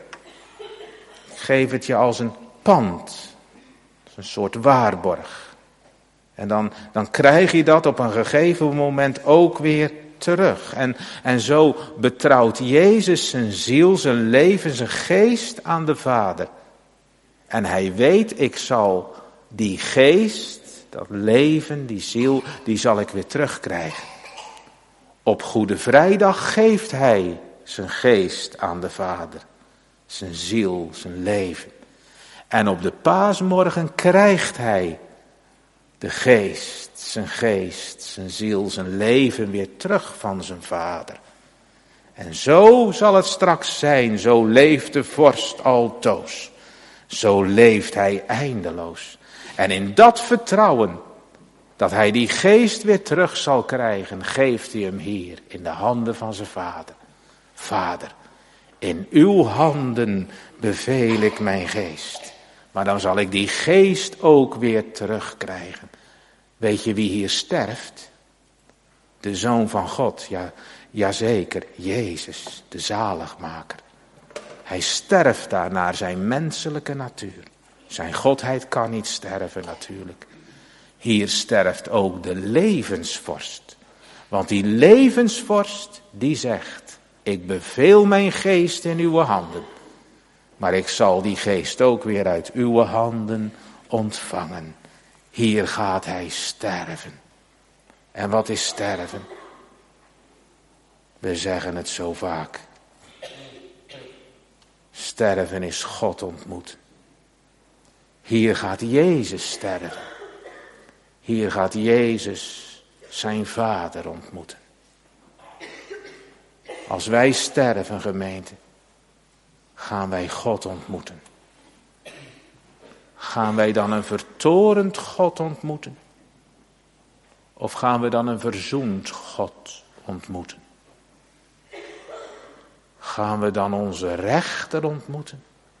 Geef het je als een pand. Een soort waarborg. En dan, dan krijg je dat op een gegeven moment ook weer terug. En, en zo betrouwt Jezus zijn ziel, zijn leven, zijn geest aan de Vader. En hij weet, ik zal die geest, dat leven, die ziel, die zal ik weer terugkrijgen. Op Goede Vrijdag geeft hij zijn geest aan de Vader. Zijn ziel, zijn leven. En op de paasmorgen krijgt hij de geest, zijn geest, zijn ziel, zijn leven weer terug van zijn vader. En zo zal het straks zijn, zo leeft de vorst altoos. Zo leeft hij eindeloos. En in dat vertrouwen, dat hij die geest weer terug zal krijgen, geeft hij hem hier in de handen van zijn vader. Vader, in uw handen beveel ik mijn geest. Maar dan zal ik die geest ook weer terugkrijgen. Weet je wie hier sterft? De Zoon van God, ja, jazeker, Jezus, de zaligmaker. Hij sterft daar naar zijn menselijke natuur. Zijn godheid kan niet sterven natuurlijk. Hier sterft ook de levensvorst. Want die levensvorst, die zegt, ik beveel mijn geest in uw handen. Maar ik zal die geest ook weer uit uw handen ontvangen. Hier gaat hij sterven. En wat is sterven? We zeggen het zo vaak. Sterven is God ontmoeten. Hier gaat Jezus sterven. Hier gaat Jezus zijn vader ontmoeten. Als wij sterven, gemeente, gaan wij God ontmoeten. Gaan wij dan een vertorend God ontmoeten? Of gaan we dan een verzoend God ontmoeten? Gaan we dan onze rechter ontmoeten?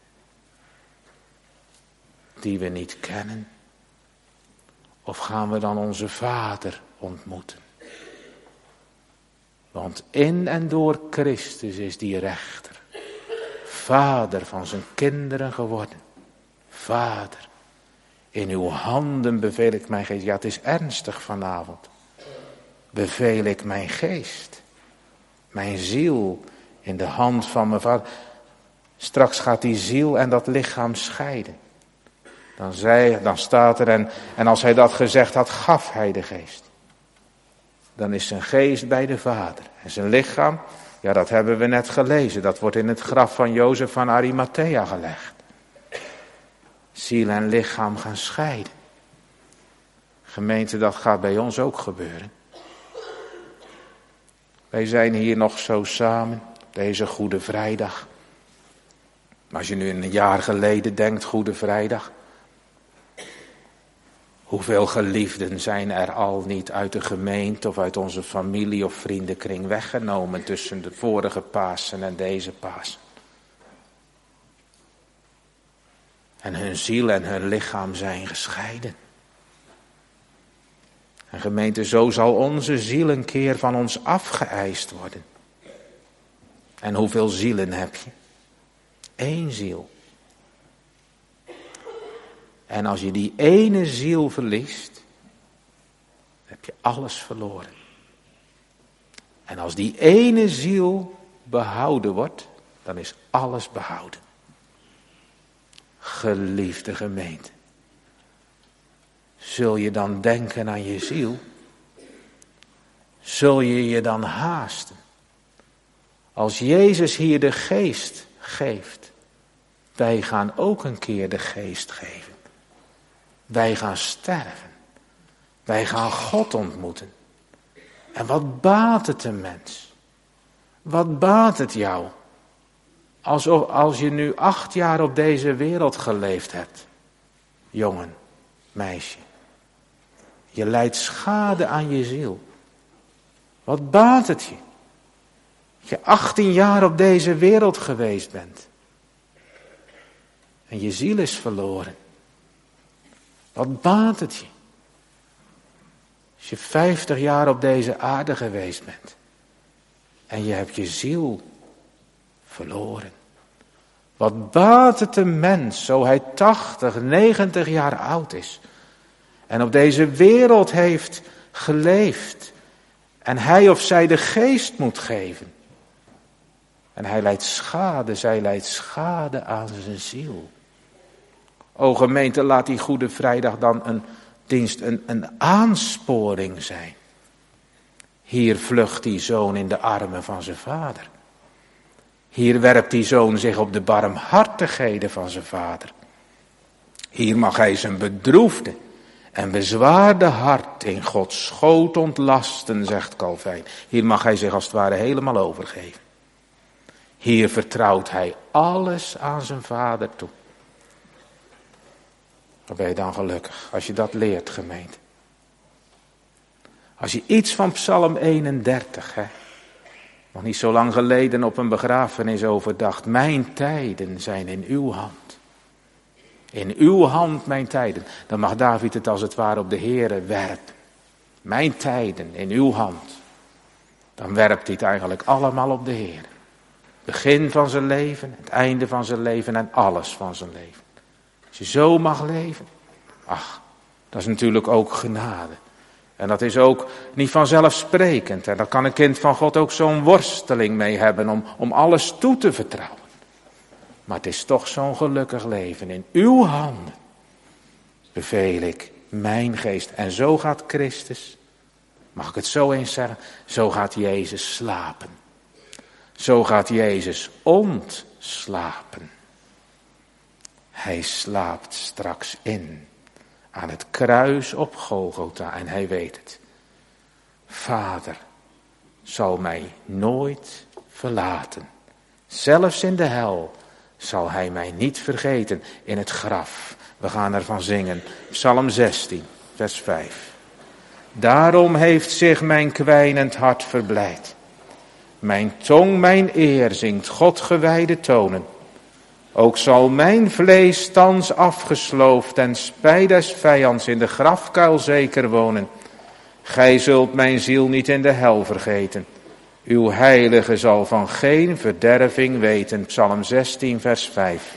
Die we niet kennen? Of gaan we dan onze Vader ontmoeten? Want in en door Christus is die rechter. Vader van zijn kinderen geworden. Vader, in uw handen beveel ik mijn geest. Ja, het is ernstig vanavond. Beveel ik mijn geest. Mijn ziel in de hand van mijn vader. Straks gaat die ziel en dat lichaam scheiden. Dan, zei, dan staat er, en, en als hij dat gezegd had, gaf hij de geest. Dan is zijn geest bij de Vader. En zijn lichaam, ja, dat hebben we net gelezen. Dat wordt in het graf van Jozef van Arimathea gelegd. Ziel en lichaam gaan scheiden. Gemeente, dat gaat bij ons ook gebeuren. Wij zijn hier nog zo samen, deze Goede Vrijdag. Maar als je nu een jaar geleden denkt, Goede Vrijdag. Hoeveel geliefden zijn er al niet uit de gemeente of uit onze familie of vriendenkring weggenomen tussen de vorige Pasen en deze Pasen. En hun ziel en hun lichaam zijn gescheiden. En gemeente, zo zal onze ziel een keer van ons afgeëist worden. En hoeveel zielen heb je? Eén ziel. En als je die ene ziel verliest, heb je alles verloren. En als die ene ziel behouden wordt, dan is alles behouden. Geliefde gemeente, zul je dan denken aan je ziel? Zul je je dan haasten? Als Jezus hier de geest geeft, wij gaan ook een keer de geest geven. Wij gaan sterven. Wij gaan God ontmoeten. En wat baat het een mens? Wat baat het jou? Als, als je nu acht jaar op deze wereld geleefd hebt. Jongen, meisje. Je lijdt schade aan je ziel. Wat baat het je? Dat je achttien jaar op deze wereld geweest bent. En je ziel is verloren. Wat baat het je? Als je vijftig jaar op deze aarde geweest bent. En je hebt je ziel verloren. Wat baat het een mens, zo hij tachtig, negentig jaar oud is. En op deze wereld heeft geleefd. En hij of zij de geest moet geven. En hij lijdt schade, zij lijdt schade aan zijn ziel. O gemeente, laat die Goede Vrijdag dan een dienst, een, een aansporing zijn. Hier vlucht die zoon in de armen van zijn vader. Hier werpt die zoon zich op de barmhartigheden van zijn vader. Hier mag hij zijn bedroefde en bezwaarde hart in Gods schoot ontlasten, zegt Calvijn. Hier mag hij zich als het ware helemaal overgeven. Hier vertrouwt hij alles aan zijn vader toe. Dan ben je dan gelukkig, als je dat leert, gemeente. Als je iets van Psalm eenendertig, hè, nog niet zo lang geleden op een begrafenis overdacht. Mijn tijden zijn in uw hand. In uw hand mijn tijden. Dan mag David het als het ware op de Heere werpen. Mijn tijden in uw hand. Dan werpt hij het eigenlijk allemaal op de Heere. Begin van zijn leven, het einde van zijn leven en alles van zijn leven. Als je zo mag leven, ach, dat is natuurlijk ook genade. En dat is ook niet vanzelfsprekend. En daar kan een kind van God ook zo'n worsteling mee hebben om, om alles toe te vertrouwen. Maar het is toch zo'n gelukkig leven. In uw handen beveel ik mijn geest. En zo gaat Christus, mag ik het zo eens zeggen, zo gaat Jezus slapen. Zo gaat Jezus ontslapen. Hij slaapt straks in aan het kruis op Golgotha en hij weet het. Vader zal mij nooit verlaten. Zelfs in de hel zal hij mij niet vergeten. In het graf, we gaan ervan zingen. Psalm zestien, vers vijf. Daarom heeft zich mijn kwijnend hart verblijd. Mijn tong mijn eer zingt God gewijde tonen. Ook zal mijn vlees thans afgesloofd en spijt des vijands in de grafkuil zeker wonen. Gij zult mijn ziel niet in de hel vergeten. Uw heilige zal van geen verderving weten. Psalm zestien, vers vijf.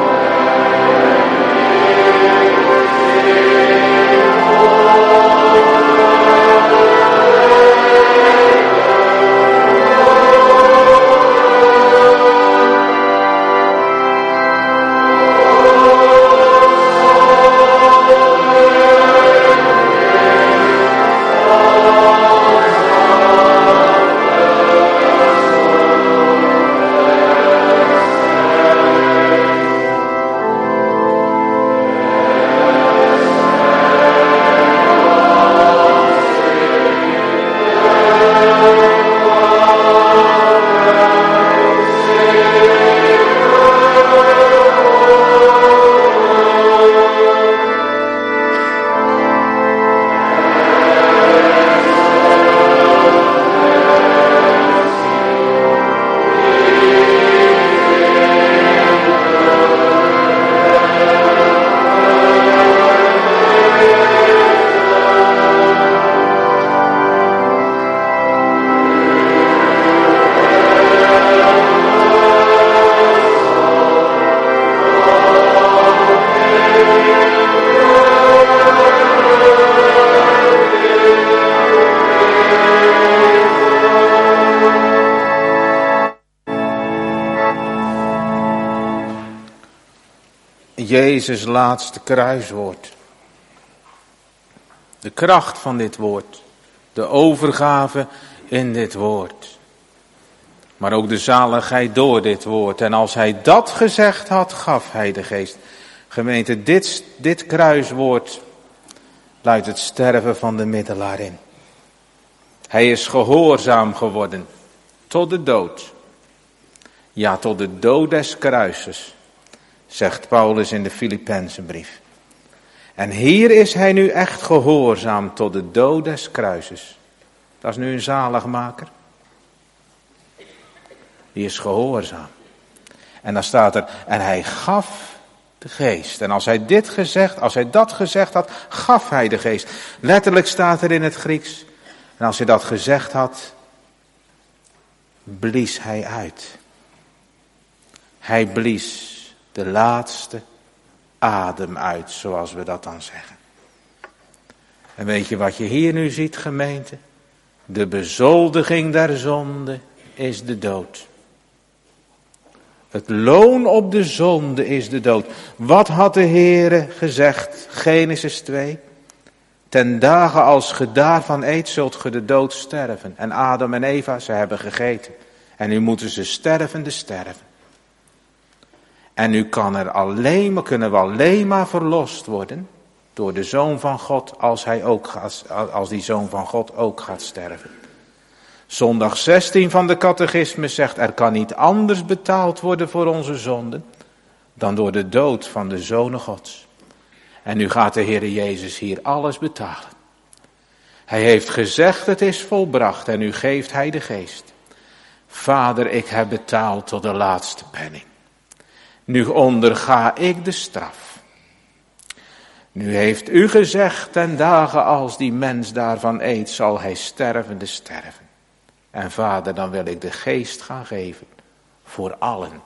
Oh Jezus' laatste kruiswoord. De kracht van dit woord. De overgave in dit woord. Maar ook de zaligheid door dit woord. En als hij dat gezegd had, gaf hij de geest. Gemeente, dit, dit kruiswoord luidt het sterven van de middelaar in. Hij is gehoorzaam geworden tot de dood. Ja, tot de dood des kruises, zegt Paulus in de Filippenzenbrief. En hier is hij nu echt gehoorzaam tot de dood des kruises. Dat is nu een zaligmaker. Die is gehoorzaam. En dan staat er, en hij gaf de geest. En als hij dit gezegd, als hij dat gezegd had, gaf hij de geest. Letterlijk staat er in het Grieks. En als hij dat gezegd had, blies hij uit. Hij blies de laatste adem uit, zoals we dat dan zeggen. En weet je wat je hier nu ziet, gemeente? De bezoldiging der zonde is de dood. Het loon op de zonde is de dood. Wat had de Heere gezegd? Genesis twee. Ten dagen als ge daarvan eet, zult ge de dood sterven. En Adam en Eva, ze hebben gegeten. En nu moeten ze stervende sterven. En nu kan er alleen maar, kunnen we alleen maar verlost worden door de Zoon van God, als, hij ook gaat, als die Zoon van God ook gaat sterven. Zondag zestien van de catechismus zegt, er kan niet anders betaald worden voor onze zonden dan door de dood van de Zoon Gods. En nu gaat de Heere Jezus hier alles betalen. Hij heeft gezegd, het is volbracht, en nu geeft hij de geest. Vader, ik heb betaald tot de laatste penning. Nu onderga ik de straf. Nu heeft u gezegd, ten dagen als die mens daarvan eet, zal hij stervende sterven. En Vader, dan wil ik de geest gaan geven voor allen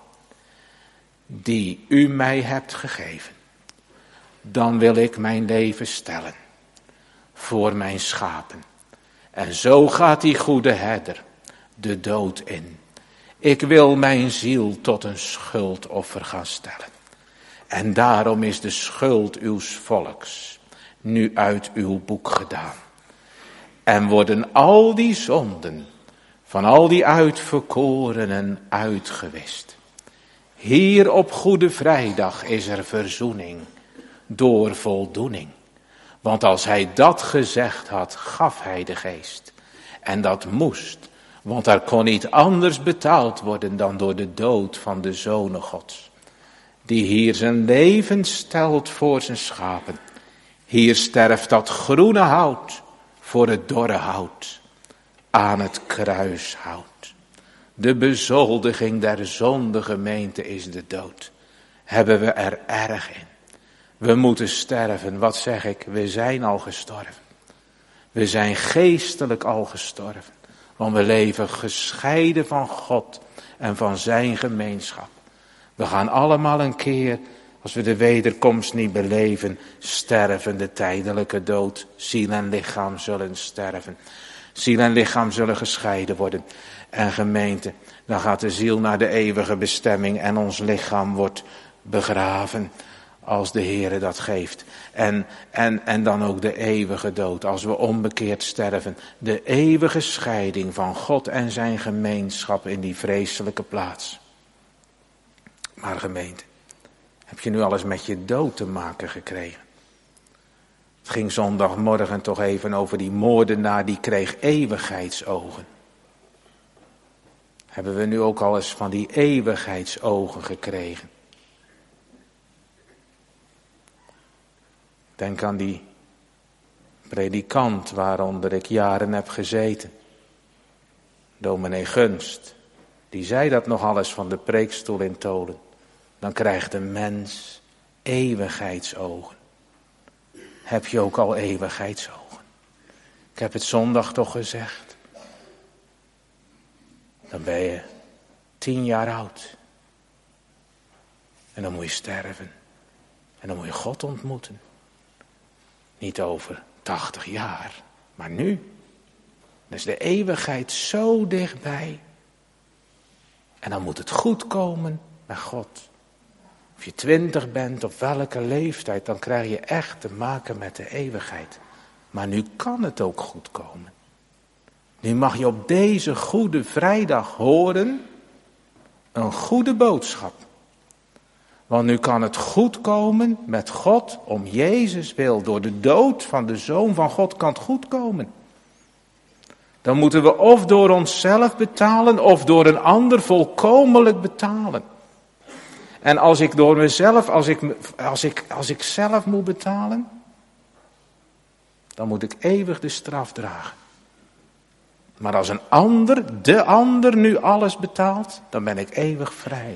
die u mij hebt gegeven. Dan wil ik mijn leven stellen voor mijn schapen. En zo gaat die goede herder de dood in. Ik wil mijn ziel tot een schuldoffer gaan stellen. En daarom is de schuld uws volks nu uit uw boek gedaan. En worden al die zonden van al die uitverkorenen uitgewist. Hier op Goede Vrijdag is er verzoening door voldoening. Want als hij dat gezegd had, gaf hij de geest. En dat moest, want er kon niet anders betaald worden dan door de dood van de Zoon Gods. Die hier zijn leven stelt voor zijn schapen. Hier sterft dat groene hout voor het dorre hout. Aan het kruishout. De bezoldiging der zonde gemeente is de dood. Hebben we er erg in. We moeten sterven. Wat zeg ik? We zijn al gestorven. We zijn geestelijk al gestorven. Want we leven gescheiden van God en van zijn gemeenschap. We gaan allemaal een keer, als we de wederkomst niet beleven, sterven, de tijdelijke dood. Ziel en lichaam zullen sterven. Ziel en lichaam zullen gescheiden worden. En gemeente, dan gaat de ziel naar de eeuwige bestemming en ons lichaam wordt begraven. Als de Heere dat geeft. En, en, en dan ook de eeuwige dood. Als we onbekeerd sterven. De eeuwige scheiding van God en zijn gemeenschap in die vreselijke plaats. Maar gemeente, heb je nu alles met je dood te maken gekregen? Het ging zondagmorgen toch even over die moordenaar die kreeg eeuwigheidsogen. Hebben we nu ook al eens van die eeuwigheidsogen gekregen? Denk aan die predikant waaronder ik jaren heb gezeten. Dominee Gunst. Die zei dat nog alles van de preekstoel in Tolen. Dan krijgt een mens eeuwigheidsogen. Heb je ook al eeuwigheidsogen? Ik heb het zondag toch gezegd. Dan ben je tien jaar oud. En dan moet je sterven. En dan moet je God ontmoeten. Niet over tachtig jaar, maar nu. Dan is de eeuwigheid zo dichtbij. En dan moet het goed komen met God. Of je twintig bent, of welke leeftijd, dan krijg je echt te maken met de eeuwigheid. Maar nu kan het ook goed komen. Nu mag je op deze Goede Vrijdag horen een goede boodschap. Want nu kan het goed komen met God om Jezus wil. Door de dood van de Zoon van God kan het goed komen. Dan moeten we of door onszelf betalen of door een ander volkomenlijk betalen. En als ik door mezelf, als ik, als ik, als ik zelf moet betalen, dan moet ik eeuwig de straf dragen. Maar als een ander, de ander nu alles betaalt, dan ben ik eeuwig vrij.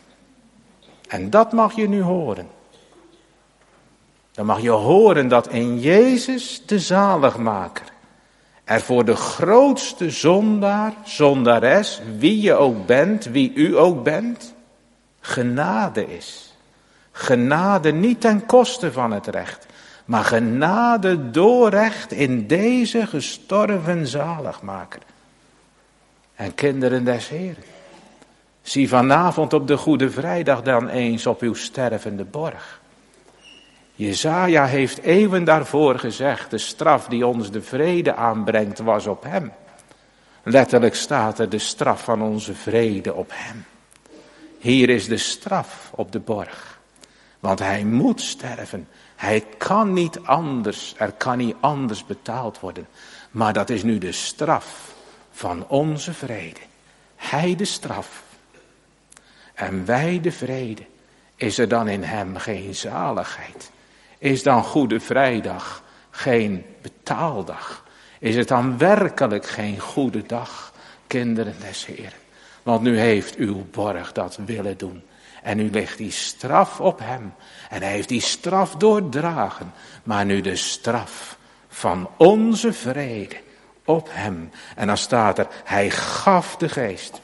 En dat mag je nu horen. Dan mag je horen dat in Jezus de zaligmaker er voor de grootste zondaar, zondares, wie je ook bent, wie u ook bent, genade is. Genade niet ten koste van het recht, maar genade door recht in deze gestorven zaligmaker. En kinderen des Heren, zie vanavond op de Goede Vrijdag dan eens op uw stervende borg. Jesaja heeft eeuwen daarvoor gezegd, de straf die ons de vrede aanbrengt was op hem. Letterlijk staat er de straf van onze vrede op hem. Hier is de straf op de borg, want hij moet sterven. Hij kan niet anders, er kan niet anders betaald worden. Maar dat is nu de straf van onze vrede. Hij de straf. En wij de vrede. Is er dan in hem geen zaligheid? Is dan Goede Vrijdag geen betaaldag? Is het dan werkelijk geen goede dag, kinderen des Heren? Want nu heeft uw borg dat willen doen. En nu ligt die straf op hem. En hij heeft die straf doordragen. Maar nu de straf van onze vrede op hem. En dan staat er, hij gaf de geest.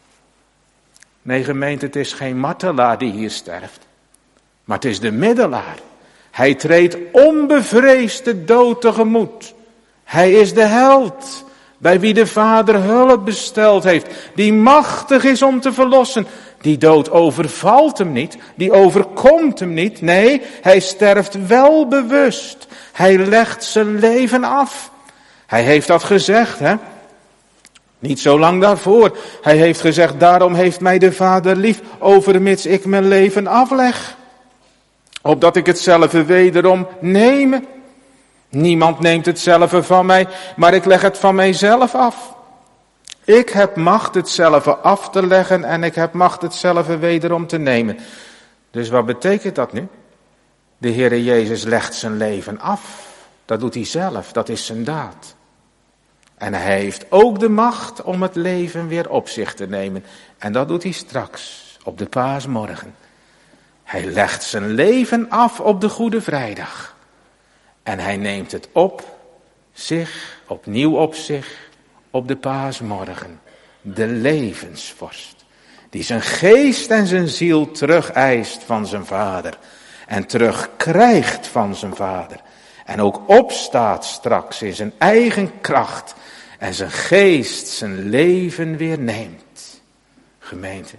Nee gemeente, het is geen martelaar die hier sterft. Maar het is de middelaar. Hij treedt onbevreesd de dood tegemoet. Hij is de held, bij wie de Vader hulp besteld heeft. Die machtig is om te verlossen. Die dood overvalt hem niet, die overkomt hem niet. Nee, hij sterft wel bewust. Hij legt zijn leven af. Hij heeft dat gezegd, hè. Niet zo lang daarvoor. Hij heeft gezegd, daarom heeft mij de Vader lief, overmits ik mijn leven afleg. Opdat ik hetzelfde wederom neme. Niemand neemt hetzelfde van mij, maar ik leg het van mijzelf af. Ik heb macht hetzelfde af te leggen en ik heb macht hetzelfde wederom te nemen. Dus wat betekent dat nu? De Heere Jezus legt zijn leven af. Dat doet hij zelf, dat is zijn daad. En hij heeft ook de macht om het leven weer op zich te nemen. En dat doet hij straks, op de paasmorgen. Hij legt zijn leven af op de Goede Vrijdag. En hij neemt het op zich, opnieuw op zich, op de paasmorgen. De levensvorst. Die zijn geest en zijn ziel terugeist van zijn Vader. En terugkrijgt van zijn Vader. En ook opstaat straks in zijn eigen kracht. En zijn geest zijn leven weer neemt. Gemeente.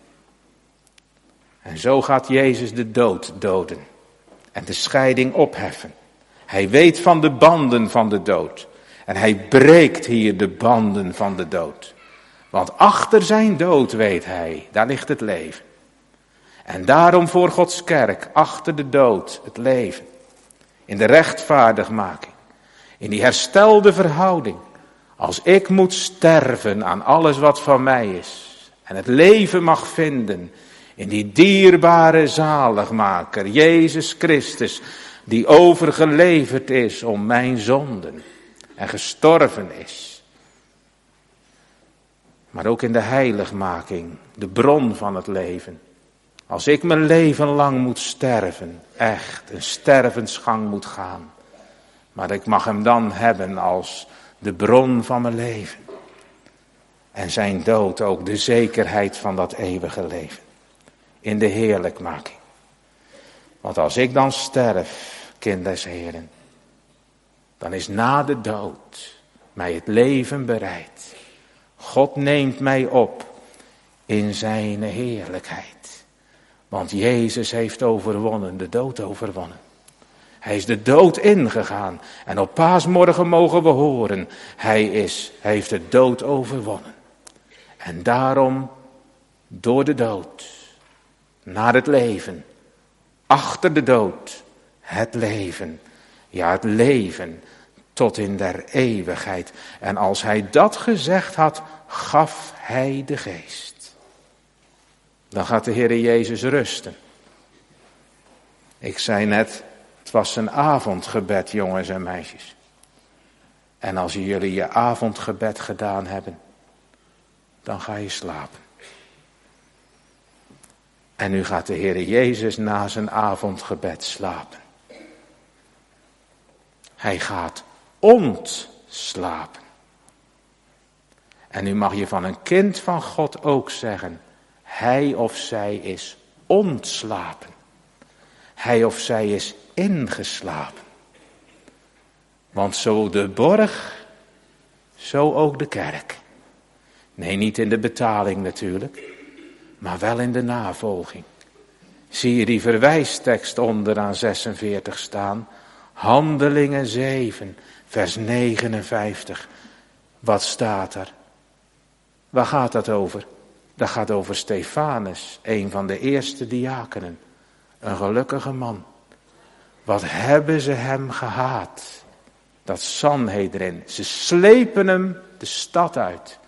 En zo gaat Jezus de dood doden. En de scheiding opheffen. Hij weet van de banden van de dood. En hij breekt hier de banden van de dood. Want achter zijn dood, weet hij, daar ligt het leven. En daarom voor Gods kerk, achter de dood, het leven. In de rechtvaardigmaking. In die herstelde verhouding. Als ik moet sterven aan alles wat van mij is. En het leven mag vinden in die dierbare zaligmaker, Jezus Christus. Die overgeleverd is om mijn zonden. En gestorven is. Maar ook in de heiligmaking, de bron van het leven. Als ik mijn leven lang moet sterven, echt een stervensgang moet gaan. Maar ik mag hem dan hebben als de bron van mijn leven. En zijn dood ook de zekerheid van dat eeuwige leven. In de heerlijkmaking. Want als ik dan sterf, kind des Heren, dan is na de dood mij het leven bereid. God neemt mij op in zijn heerlijkheid. Want Jezus heeft overwonnen, de dood overwonnen. Hij is de dood ingegaan. En op paasmorgen mogen we horen, hij, is, hij heeft de dood overwonnen. En daarom door de dood naar het leven. Achter de dood het leven. Ja, het leven tot in der eeuwigheid. En als hij dat gezegd had, gaf hij de geest. Dan gaat de Heere Jezus rusten. Ik zei net, het was een avondgebed, jongens en meisjes. En als jullie je avondgebed gedaan hebben, dan ga je slapen. En nu gaat de Heere Jezus na zijn avondgebed slapen. Hij gaat ontslapen. En nu mag je van een kind van God ook zeggen, hij of zij is ontslapen. Hij of zij is ingeslapen. Want zo de borg, zo ook de kerk. Nee, niet in de betaling natuurlijk, maar wel in de navolging. Zie je die verwijstekst onderaan zesenveertig staan? Handelingen zeven, vers negenenvijftig. Wat staat er? Waar gaat dat over? Dat gaat over Stefanus, een van de eerste diakenen. Een gelukkige man. Wat hebben ze hem gehaat? Dat Sanhedrin. Ze slepen hem de stad uit.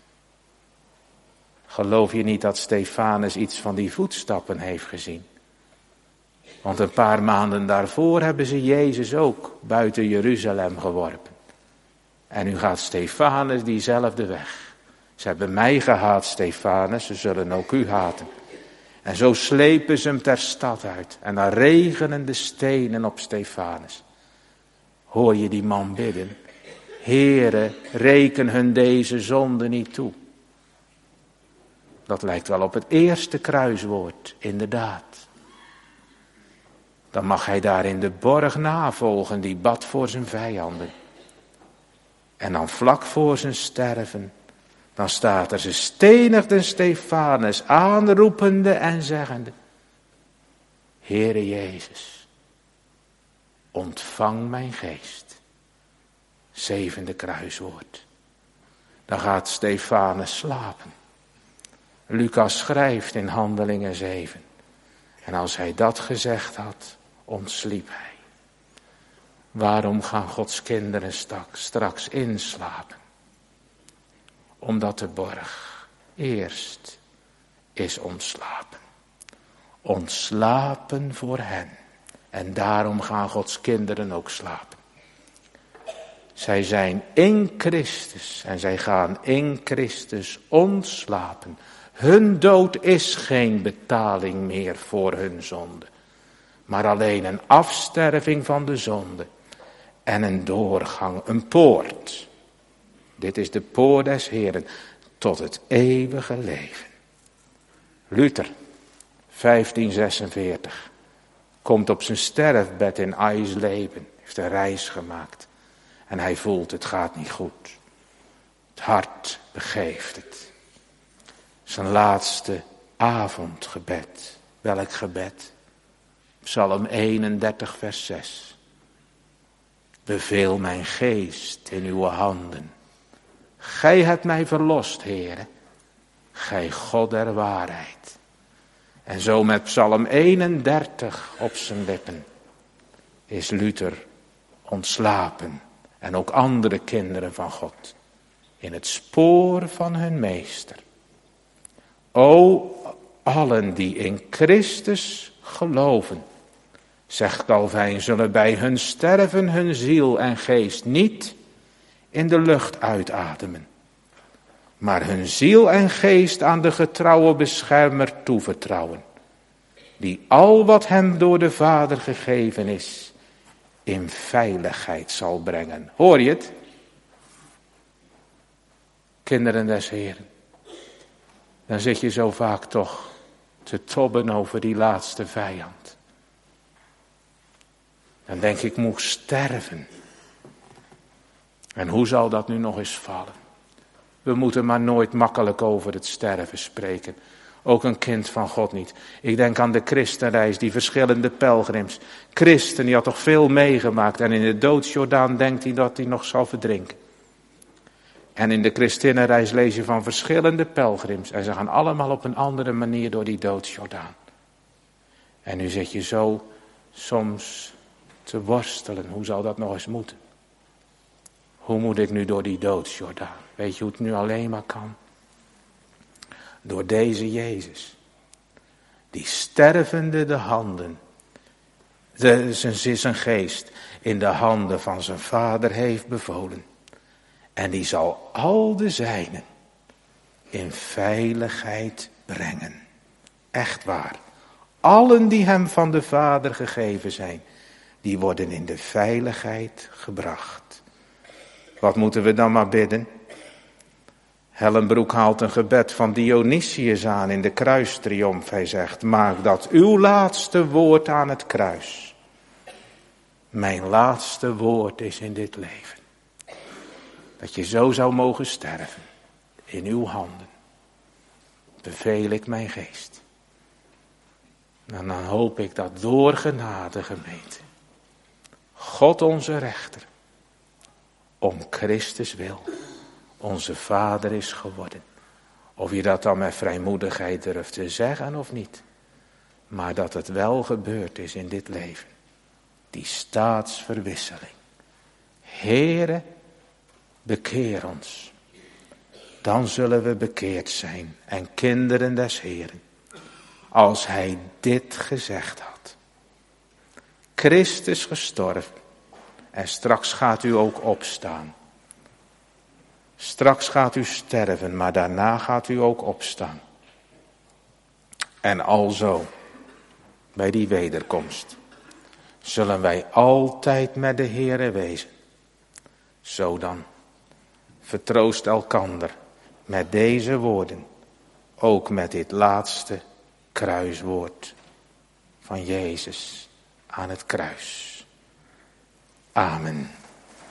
Geloof je niet dat Stefanus iets van die voetstappen heeft gezien? Want een paar maanden daarvoor hebben ze Jezus ook buiten Jeruzalem geworpen. En nu gaat Stefanus diezelfde weg. Ze hebben mij gehaat, Stefanus, ze zullen ook u haten. En zo slepen ze hem ter stad uit. En dan regenen de stenen op Stefanus. Hoor je die man bidden? Heere, reken hun deze zonde niet toe. Dat lijkt wel op het eerste kruiswoord, inderdaad. Dan mag hij daar in de borg navolgen, die bad voor zijn vijanden. En dan vlak voor zijn sterven, dan staat er, ze stenigden Stefanus aanroepende en zeggende, Heere Jezus, ontvang mijn geest. Zevende kruiswoord. Dan gaat Stefanus slapen. Lucas schrijft in Handelingen zeven. En als hij dat gezegd had, ontsliep hij. Waarom gaan Gods kinderen straks, straks inslapen? Omdat de borg eerst is ontslapen. Ontslapen voor hen. En daarom gaan Gods kinderen ook slapen. Zij zijn in Christus en zij gaan in Christus ontslapen. Hun dood is geen betaling meer voor hun zonde. Maar alleen een afsterving van de zonde. En een doorgang, een poort. Dit is de poort des Heeren tot het eeuwige leven. Luther, vijftien zesenveertig, komt op zijn sterfbed in Eisleben, heeft een reis gemaakt. En hij voelt, het gaat niet goed. Het hart begeeft het. Zijn laatste avondgebed. Welk gebed? Psalm eenendertig vers zes. Beveel mijn geest in uw handen. Gij hebt mij verlost, Heere. Gij God der waarheid. En zo met Psalm eenendertig op zijn lippen is Luther ontslapen. En ook andere kinderen van God. In het spoor van hun meester. O, allen die in Christus geloven, zegt Calvijn, zullen bij hun sterven hun ziel en geest niet in de lucht uitademen, maar hun ziel en geest aan de getrouwe beschermer toevertrouwen, die al wat hem door de Vader gegeven is, in veiligheid zal brengen. Hoor je het? Kinderen des Heeren. Dan zit je zo vaak toch te tobben over die laatste vijand. Dan denk ik, moet sterven. En hoe zal dat nu nog eens vallen? We moeten maar nooit makkelijk over het sterven spreken. Ook een kind van God niet. Ik denk aan de christenreis, die verschillende pelgrims. Christen, die had toch veel meegemaakt. En in de doodsjordaan denkt hij dat hij nog zal verdrinken. En in de christinnenreis lees je van verschillende pelgrims. En ze gaan allemaal op een andere manier door die doodsjordaan. En nu zit je zo soms te worstelen. Hoe zou dat nog eens moeten? Hoe moet ik nu door die doodsjordaan? Weet je hoe het nu alleen maar kan? Door deze Jezus. Die stervende de handen. De, zijn, zijn geest in de handen van zijn vader heeft bevolen. En die zal al de zijnen in veiligheid brengen. Echt waar. Allen die hem van de Vader gegeven zijn, die worden in de veiligheid gebracht. Wat moeten we dan maar bidden? Hellenbroek haalt een gebed van Dionysius aan in de kruistriomf. Hij zegt, maak dat uw laatste woord aan het kruis. Mijn laatste woord is in dit leven. Dat je zo zou mogen sterven. In uw handen. Beveel ik mijn geest. En dan hoop ik dat door genade, gemeente, God onze rechter, om Christus wil, onze Vader is geworden. Of je dat dan met vrijmoedigheid durft te zeggen of niet. Maar dat het wel gebeurd is in dit leven. Die staatsverwisseling. Heere, bekeer ons. Dan zullen we bekeerd zijn en kinderen des Heeren. Als hij dit gezegd had. Christus gestorven. En straks gaat u ook opstaan. Straks gaat u sterven, maar daarna gaat u ook opstaan. En alzo, bij die wederkomst, zullen wij altijd met de Heere wezen. Zo dan, vertroost elkander met deze woorden, ook met dit laatste kruiswoord van Jezus aan het kruis. Amen.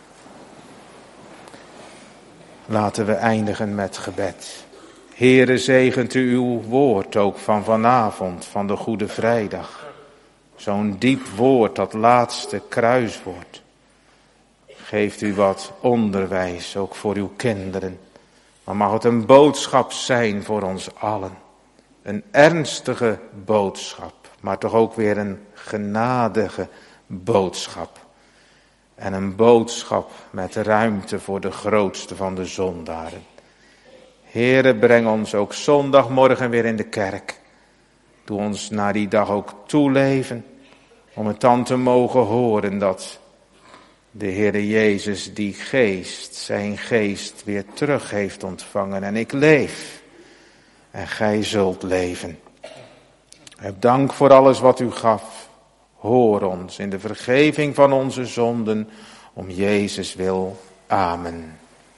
Laten we eindigen met gebed. Heere, zegent u uw woord ook van vanavond, van de Goede Vrijdag. Zo'n diep woord, dat laatste kruiswoord. Geeft u wat onderwijs, ook voor uw kinderen. Maar mag het een boodschap zijn voor ons allen. Een ernstige boodschap, maar toch ook weer een genadige boodschap. En een boodschap met ruimte voor de grootste van de zondaren. Heere, breng ons ook zondagmorgen weer in de kerk. Doe ons na die dag ook toeleven. Om het dan te mogen horen dat de Heere Jezus die geest, zijn geest weer terug heeft ontvangen. En ik leef. En gij zult leven. Heb dank voor alles wat u gaf. Hoor ons in de vergeving van onze zonden, om Jezus wil. Amen.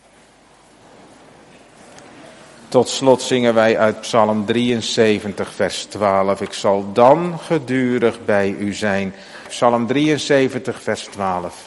Tot slot zingen wij uit Psalm drieënzeventig, vers twaalf. Ik zal dan gedurig bij u zijn. Psalm drieënzeventig, vers twaalf.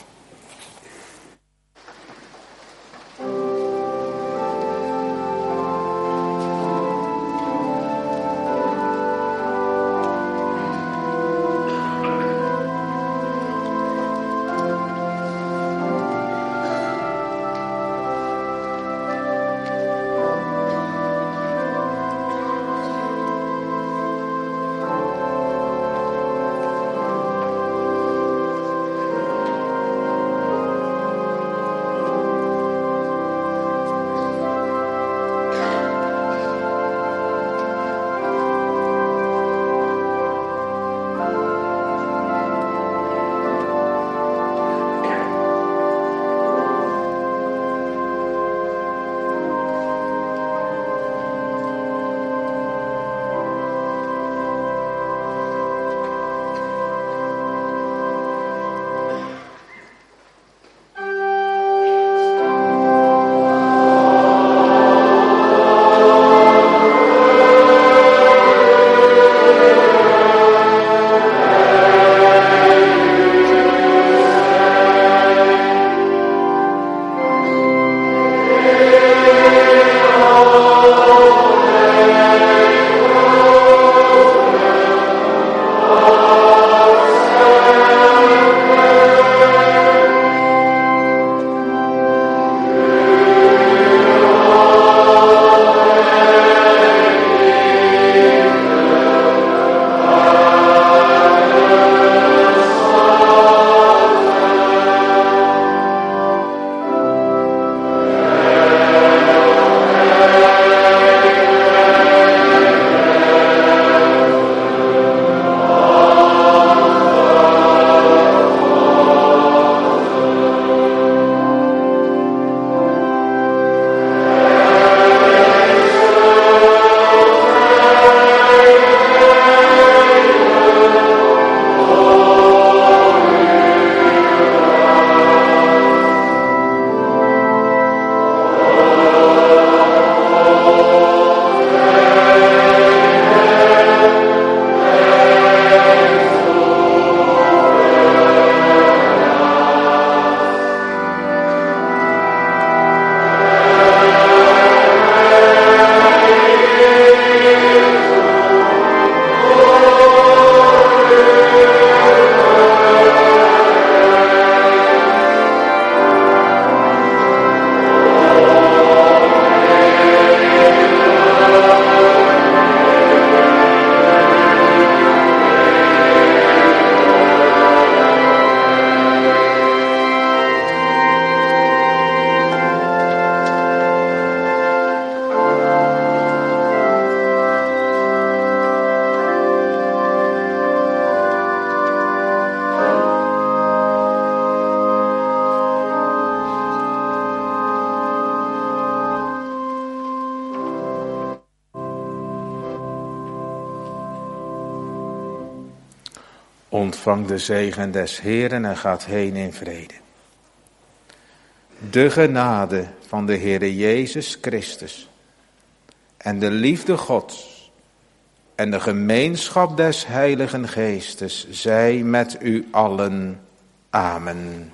Ontvang de zegen des Heeren en gaat heen in vrede. De genade van de Heere Jezus Christus en de liefde Gods en de gemeenschap des Heiligen Geestes zij met u allen. Amen.